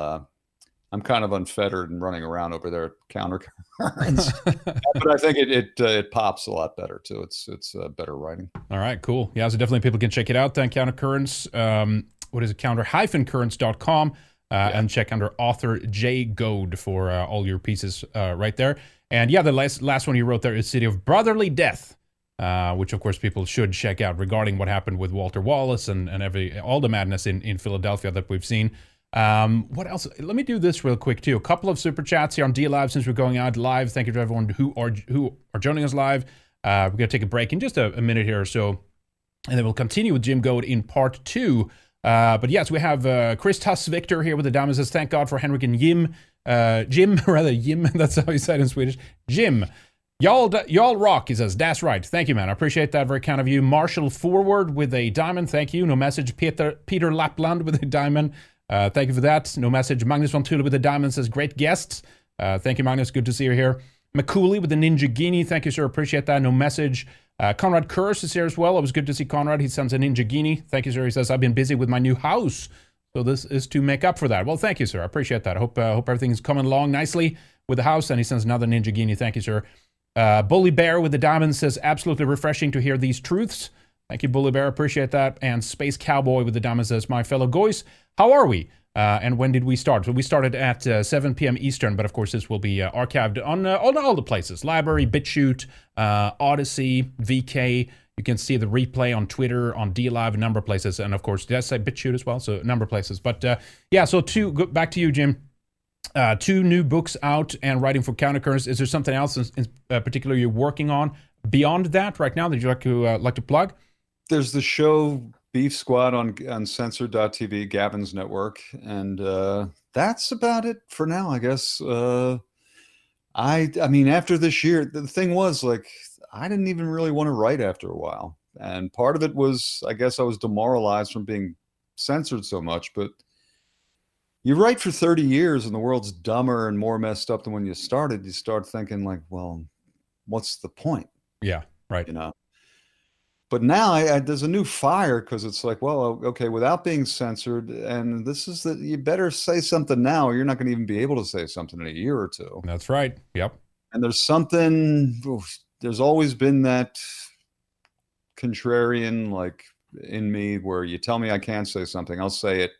Speaker 2: I'm kind of unfettered and running around over there at Countercurrents. But I think it pops a lot better too. It's better writing.
Speaker 1: All right, cool. Yeah, so definitely people can check it out then. Countercurrents. What is it? Counter-currents.com. And check under author Jay Goad for all your pieces right there. And yeah, the last one you wrote there is City of Brotherly Death, which of course people should check out regarding what happened with Walter Wallace and all the madness in Philadelphia that we've seen. What else? Let me do this real quick too. A couple of super chats here on DLive since we're going out live. Thank you to everyone who are joining us live. We're going to take a break in just a minute here or so, and then we'll continue with Jim Goad in part 2. But yes, we have Chris Tuss Victor here with the diamond. Says, thank God for Henrik and Jim. Jim, that's how he said in Swedish. Jim. Y'all rock, he says. That's right. Thank you, man. I appreciate that. Very kind of you. Marshall Forward with a diamond. Thank you. No message. Peter Lapland with a diamond. Thank you for that. No message. Magnus von Tula with a diamond says, great guests. Thank you, Magnus. Good to see you here. McCooley with the Ninja Guinea. Thank you, sir. Appreciate that. No message. Conrad Kurz is here as well. It was good to see Conrad. He sends a Ninja Guinea. Thank you, sir. He says, I've been busy with my new house. So this is to make up for that. Well, thank you, sir. I appreciate that. I hope everything is coming along nicely with the house. And he sends another Ninja Guinea. Thank you, sir. Bully Bear with the diamond says, absolutely refreshing to hear these truths. Thank you, Bully Bear. Appreciate that. And Space Cowboy with the diamond says, my fellow Goys, how are we? And when did we start? So we started at 7 p.m. Eastern, but of course this will be archived on all the places. Library, BitChute, Odyssey, VK. You can see the replay on Twitter, on DLive, a number of places. And of course, did I say BitChute as well? So a number of places. But yeah, so back to you, Jim. 2 new books out and writing for Countercurrents. Is there something else in particular you're working on beyond that right now that you'd like to plug? There's the show Beef Squad on Censored.tv, Gavin's network, and that's about it for now, I guess. I mean, after this year, the thing was, like, I didn't even really want to write after a while, and part of it was, I guess, I was demoralized from being censored so much, but you write for 30 years and the world's dumber and more messed up than when you started. You start thinking like, well, what's the point? Yeah, right. You know. But now there's a new fire because it's like, well, okay, without being censored, and this is that you better say something now, or you're not going to even be able to say something in a year or two. That's right. Yep. And there's always been that contrarian like in me where you tell me I can't say something, I'll say it.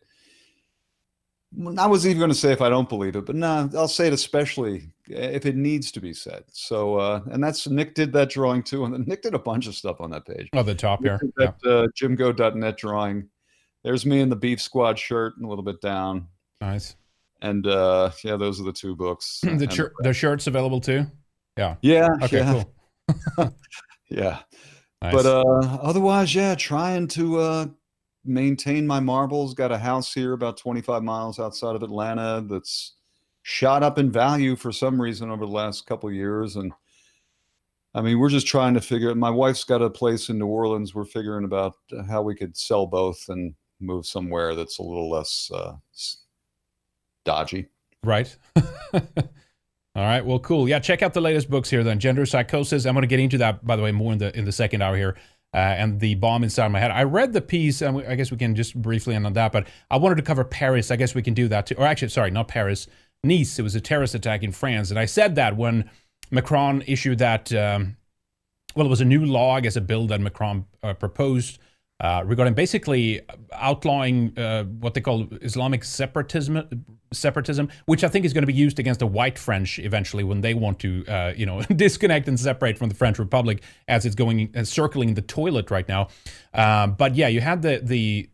Speaker 1: I was even going to say if I don't believe it, but no, I'll say it especially if it needs to be said. So, and that's Nick did that drawing too, and Nick did a bunch of stuff on that page. Oh, the top here, that jimgo.net drawing. There's me in the Beef Squad shirt and a little bit down. Nice. And yeah, those are the 2 books. The shirt's available too. Yeah. Yeah. Okay. Yeah. Cool. Yeah. Nice. But otherwise, yeah, trying to maintain my marbles. Got a house here about 25 miles outside of Atlanta that's shot up in value for some reason over the last couple of years. And I mean, we're just trying to figure it. My wife's got a place in New Orleans. We're figuring about how we could sell both and move somewhere that's a little less dodgy. Right. All right. Well, cool. Yeah. Check out the latest books here then. Gender Psychosis. I'm going to get into that, by the way, more in the second hour here. And the bomb inside my head. I read the piece, and I guess we can just briefly end on that, but I wanted to cover Paris. I guess we can do that too. Or actually, sorry, not Paris, Nice. It was a terrorist attack in France. And I said that when Macron issued that, well, it was a new law, I guess a bill that Macron proposed regarding basically outlawing what they call Islamic separatism, which I think is going to be used against the white French eventually when they want to, disconnect and separate from the French Republic as it's going circling the toilet right now. But yeah, you had the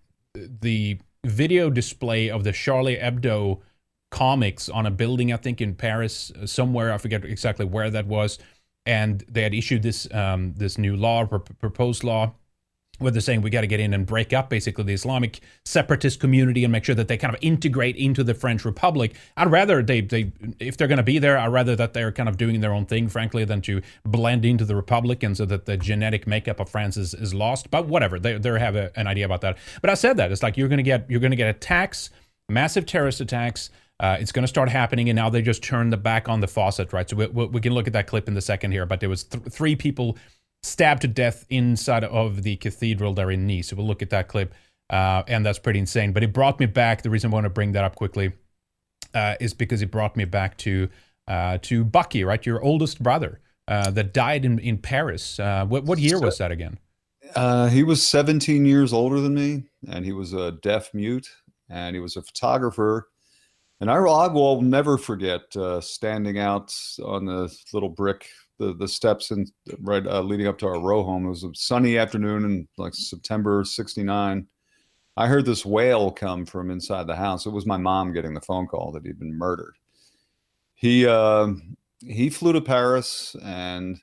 Speaker 1: video display of the Charlie Hebdo comics on a building, I think in Paris somewhere. I forget exactly where that was, and they had issued this this new law, proposed law, where they're saying we got to get in and break up basically the Islamic separatist community and make sure that they kind of integrate into the French Republic. I'd rather if they're going to be there, I'd rather that they're kind of doing their own thing, frankly, than to blend into the Republic and so that the genetic makeup of France is lost. But whatever, they have an idea about that. But I said that it's like you're going to get attacks, massive terrorist attacks. It's going to start happening, and now they just turn the back on the faucet, right? So we can look at that clip in the second here. But there was 3 people stabbed to death inside of the cathedral there in Nice. So we'll look at that clip, and that's pretty insane. But it brought me back. The reason I want to bring that up quickly is because it brought me back to Bucky, right? Your oldest brother that died in Paris. What year was that again? He was 17 years older than me, and he was a deaf mute, and he was a photographer. And I will never forget standing out on the little brick, the steps leading up to our row home. It was a sunny afternoon in like September '69. I heard this wail come from inside the house. It was my mom getting the phone call that he'd been murdered. He flew to Paris, and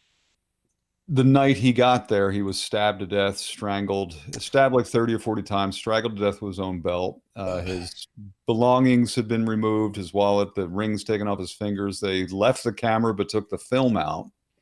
Speaker 1: the night he got there, he was stabbed to death, stabbed like 30 or 40 times, strangled to death with his own belt. His belongings had been removed, his wallet, the rings taken off his fingers. They left the camera but took the film out.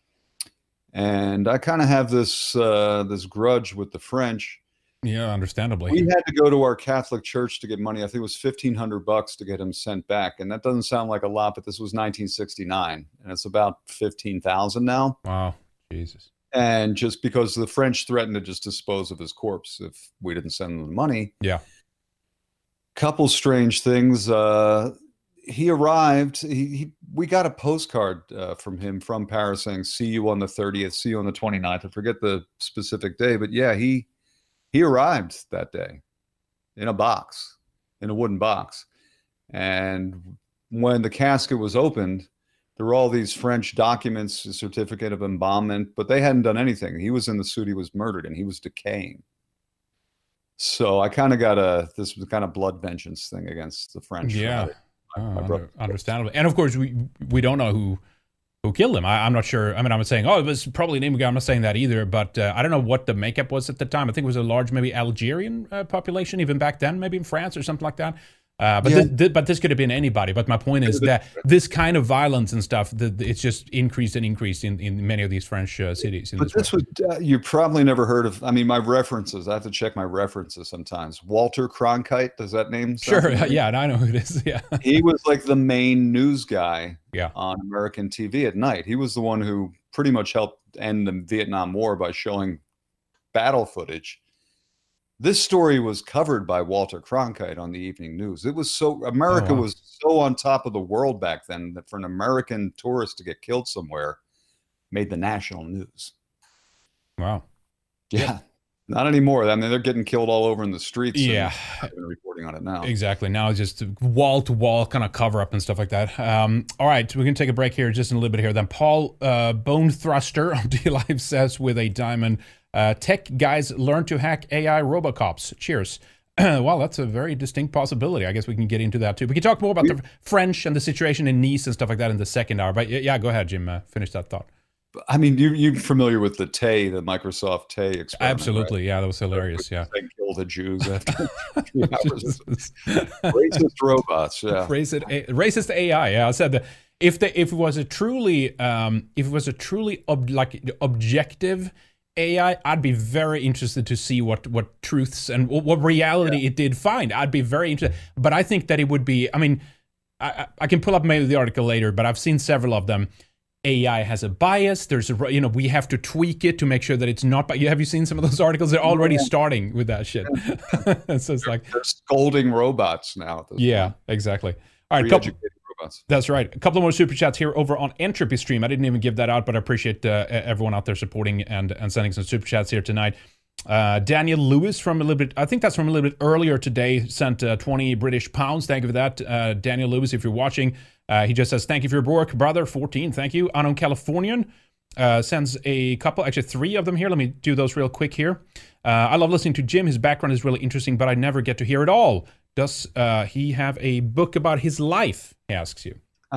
Speaker 2: And I kind of have this this grudge with the French.
Speaker 1: Yeah, understandably.
Speaker 2: We had to go to our Catholic church to get money. I think it was $1,500 to get him sent back, and that doesn't sound like a lot, but this was 1969, and it's about 15,000 now.
Speaker 1: Wow, Jesus!
Speaker 2: And just because the French threatened to just dispose of his corpse if we didn't send them the money.
Speaker 1: Yeah.
Speaker 2: Couple strange things. He arrived. We got a postcard from him from Paris saying, "See you on the 30th. See you on the 29th." I forget the specific day, but yeah, he arrived that day in a box, in a wooden box. And when the casket was opened, there were all these French documents, a certificate of embalmment, but they hadn't done anything. He was in the suit. He was murdered, and he was decaying. So I kind of got this was kind of blood vengeance thing against the French.
Speaker 1: Yeah. Understandable. And of course, we don't know who killed him. I'm not sure. I mean, I'm not saying, oh, it was probably an immigrant. I'm not saying that either. But I don't know what the makeup was at the time. I think it was a large, maybe Algerian population, even back then, maybe in France or something like that. But this could have been anybody. But my point is that this kind of violence and stuff, it's just increased and increased in many of these French cities.
Speaker 2: But this was, you probably never heard of, I mean, my references, I have to check my references sometimes. Walter Cronkite, does that name sound
Speaker 1: Sure,
Speaker 2: familiar?
Speaker 1: yeah, and I know who it is, yeah.
Speaker 2: He was like the main news guy
Speaker 1: yeah.
Speaker 2: on American TV at night. He was the one who pretty much helped end the Vietnam War by showing battle footage. This story was covered by Walter Cronkite on the evening news. It was so, America was so on top of the world back then that for an American tourist to get killed somewhere made the national news.
Speaker 1: Wow.
Speaker 2: Yeah. Not anymore. I mean, they're getting killed all over in the streets.
Speaker 1: Yeah.
Speaker 2: I've been reporting on it now.
Speaker 1: Exactly. Now it's just wall to wall kind of cover up and stuff like that. All right. We're going to take a break here just in a little bit here. Then Paul Bone Thruster on DLive says with a diamond, tech guys learn to hack AI Robocops. Cheers. Well, that's a very distinct possibility. I guess we can get into that too. We can talk more about the French and the situation in Nice and stuff like that in the second hour. But yeah, go ahead, Jim. Finish that thought.
Speaker 2: I mean, you're familiar with the Tay, the Microsoft Tay experiment.
Speaker 1: Absolutely.
Speaker 2: Right?
Speaker 1: Yeah, that was hilarious. Yeah.
Speaker 2: They killed the Jews after 3 hours. Racist robots. Yeah.
Speaker 1: Racist AI. Yeah, I said that if it was a truly objective AI, I'd be very interested to see what truths and what reality it did find. I'd be very interested. But I think that it would be, I mean, I can pull up maybe the article later, but I've seen several of them. AI has a bias. There's we have to tweak it to make sure that it's not. But have you seen some of those articles? They're already starting with that shit. So it's like
Speaker 2: they're scolding robots now. At this point.
Speaker 1: Exactly. All right,
Speaker 2: robots.
Speaker 1: That's right. A couple of more super chats here over on Entropy Stream. I didn't even give that out, but I appreciate everyone out there supporting and sending some super chats here tonight. Daniel Lewis from a little bit, I think that's from a little bit earlier today, sent 20 British pounds. Thank you for that, Daniel Lewis, if you're watching. He just says, thank you for your work, brother. 14, thank you. Unknown Californian sends a couple, actually 3 of them here. Let me do those real quick here. I love listening to Jim. His background is really interesting, but I never get to hear it all. Does he have a book about his life? He asks you.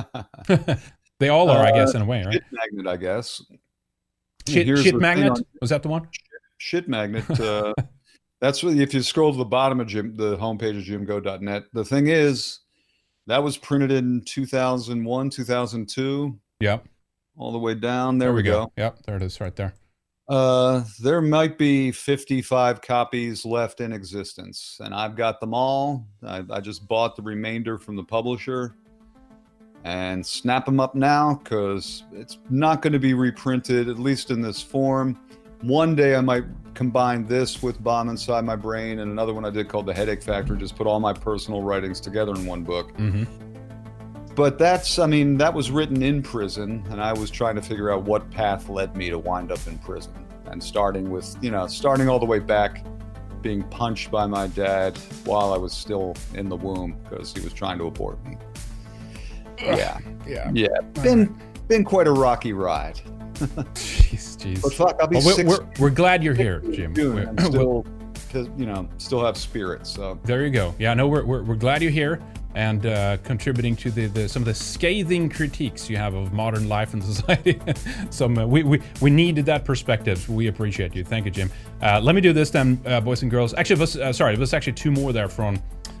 Speaker 1: They all are, I guess, in a way, right?
Speaker 2: Shit Magnet, I guess.
Speaker 1: Shit Magnet? Was that the one?
Speaker 2: Shit Magnet. That's what, if you scroll to the bottom of the homepage of jimgo.net. The thing is, that was printed in 2001, 2002.
Speaker 1: Yep.
Speaker 2: All the way down. There we go.
Speaker 1: Yep, there it is right there.
Speaker 2: There might be 55 copies left in existence, and I've got them all. I just bought the remainder from the publisher and snap them up now because it's not going to be reprinted, at least in this form. One day I might combine this with Bomb Inside My Brain and another one I did called The Headache Factory, just put all my personal writings together in one book.
Speaker 1: Mm-hmm.
Speaker 2: But that was written in prison, and I was trying to figure out what path led me to wind up in prison. And starting all the way back, being punched by my dad while I was still in the womb because he was trying to abort me. Yeah. Been quite a rocky ride.
Speaker 1: Jeez.
Speaker 2: But fuck, I'll be
Speaker 1: we're glad you're here, Jim.
Speaker 2: I'm still have spirit. So
Speaker 1: there you go. Yeah, no, we're glad you're here and contributing to the some of the scathing critiques you have of modern life and society. We needed that perspective. We appreciate you. Thank you, Jim. Let me do this then, boys and girls. Actually, it was actually 2 more there from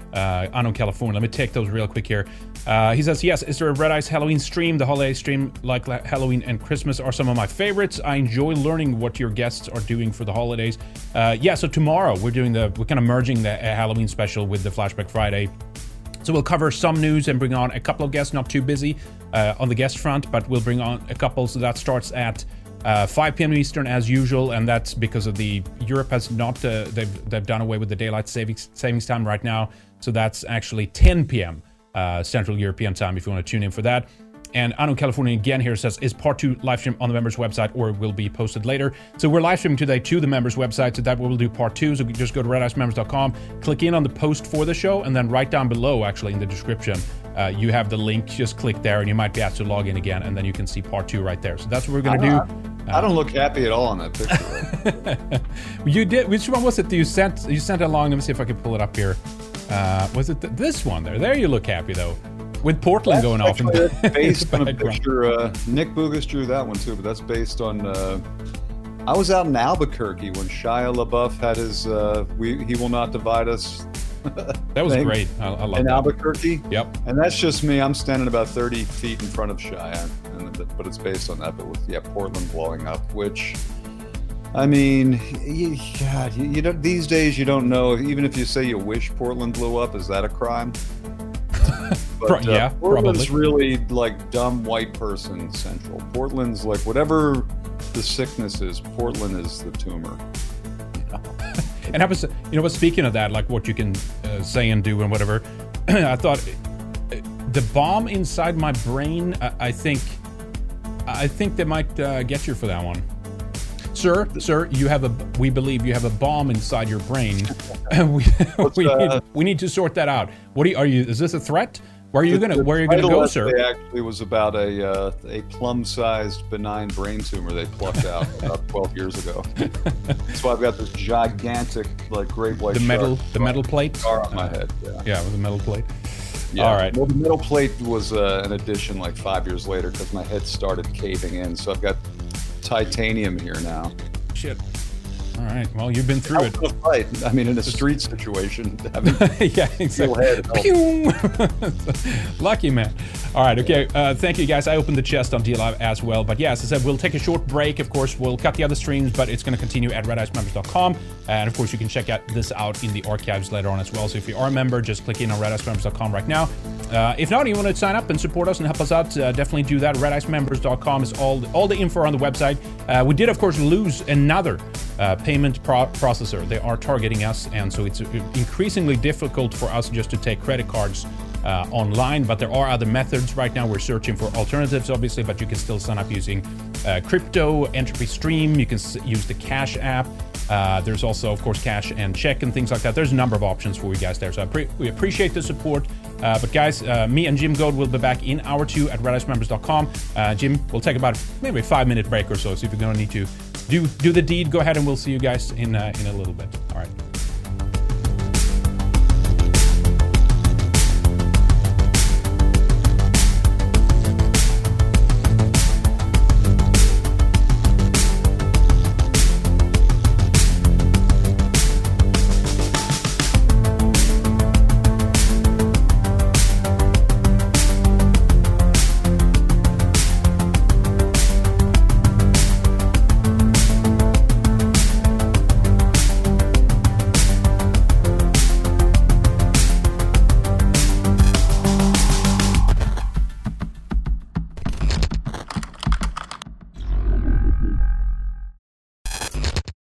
Speaker 1: Unknown California. Let me take those real quick here. He says, yes, is there a Red Ice Halloween stream? The holiday stream, like Halloween and Christmas, are some of my favorites. I enjoy learning what your guests are doing for the holidays. Yeah, so tomorrow we're kind of merging the Halloween special with the Flashback Friday. So we'll cover some news and bring on a couple of guests, not too busy on the guest front, but we'll bring on a couple. So that starts at 5 p.m. Eastern as usual, and that's because of Europe has not, they've done away with the daylight savings time right now. So that's actually 10 p.m. Central European time if you want to tune in for that. And Unknown California again here says, is part 2 live stream on the members website or will be posted later? So we're live streaming today to the members website, so that we'll do part 2. So just go to redicemembers.com, click in on the post for the show, and then right down below, actually in the description, you have the link. Just click there and you might be asked to log in again, and then you can see part 2 right there. So that's what we're going to do.
Speaker 2: I don't look happy at all on that picture.
Speaker 1: You did. Which one was it that you sent? You sent along. Let me see if I can pull it up here. Was it this one there? There you look happy though. With Portland going off.
Speaker 2: Based on a picture, Nick Bugas drew that one too, but that's based on. I was out in Albuquerque when Shia LaBeouf had his "He Will Not Divide Us."
Speaker 1: That was great. I love that.
Speaker 2: In Albuquerque.
Speaker 1: Yep.
Speaker 2: And that's just me. I'm standing about 30 feet in front of Shia, but it's based on that. But with Portland blowing up, which. I mean, God, you don't, these days you don't know. Even if you say you wish Portland blew up, is that a crime? But,
Speaker 1: yeah,
Speaker 2: Portland's
Speaker 1: probably.
Speaker 2: really like dumb white person central. Portland's like whatever the sickness is. Portland is the tumor.
Speaker 1: And I was, speaking of that, like what you can say and do and whatever, I thought the bomb inside my brain. I think they might get you for that one. Sir, we believe you have a bomb inside your brain. we need to sort that out. Is this a threat? Where are you gonna go, sir?
Speaker 2: Actually was about a plum-sized benign brain tumor they plucked out about 12 years ago. So I've got this gigantic, like great white
Speaker 1: the metal plate
Speaker 2: scar on my head.
Speaker 1: Yeah, with the metal plate.
Speaker 2: Yeah.
Speaker 1: All right.
Speaker 2: Well, the metal plate was an addition like 5 years later because my head started caving in. So I've got titanium here now.
Speaker 1: Shit. All right. Well, you've been through it.
Speaker 2: Fight. I mean, in a street situation,
Speaker 1: yeah, exactly. Lucky man. All right. Okay. Thank you, guys. I opened the chest on DLive as well. But yeah, as I said, we'll take a short break. Of course, we'll cut the other streams, but it's going to continue at redicemembers.com. And of course, you can check this out in the archives later on as well. So if you are a member, just click in on redicemembers.com right now. If not, you want to sign up and support us and help us out, definitely do that. redicemembers.com is all the info on the website. We did, of course, lose another payment processor. They are targeting us, and so it's increasingly difficult for us just to take credit cards online, but there are other methods right now. We're searching for alternatives, obviously, but you can still sign up using crypto, Entropy Stream. You can use the Cash app. There's also, of course, Cash and Check and things like that. There's a number of options for you guys there, so we appreciate the support. But guys, me and Jim Goad will be back in hour 2 at redicemembers.com. Jim, we'll take about maybe a 5-minute break or so, so if you're going to need to do the deed, go ahead and we'll see you guys in a little bit. All right.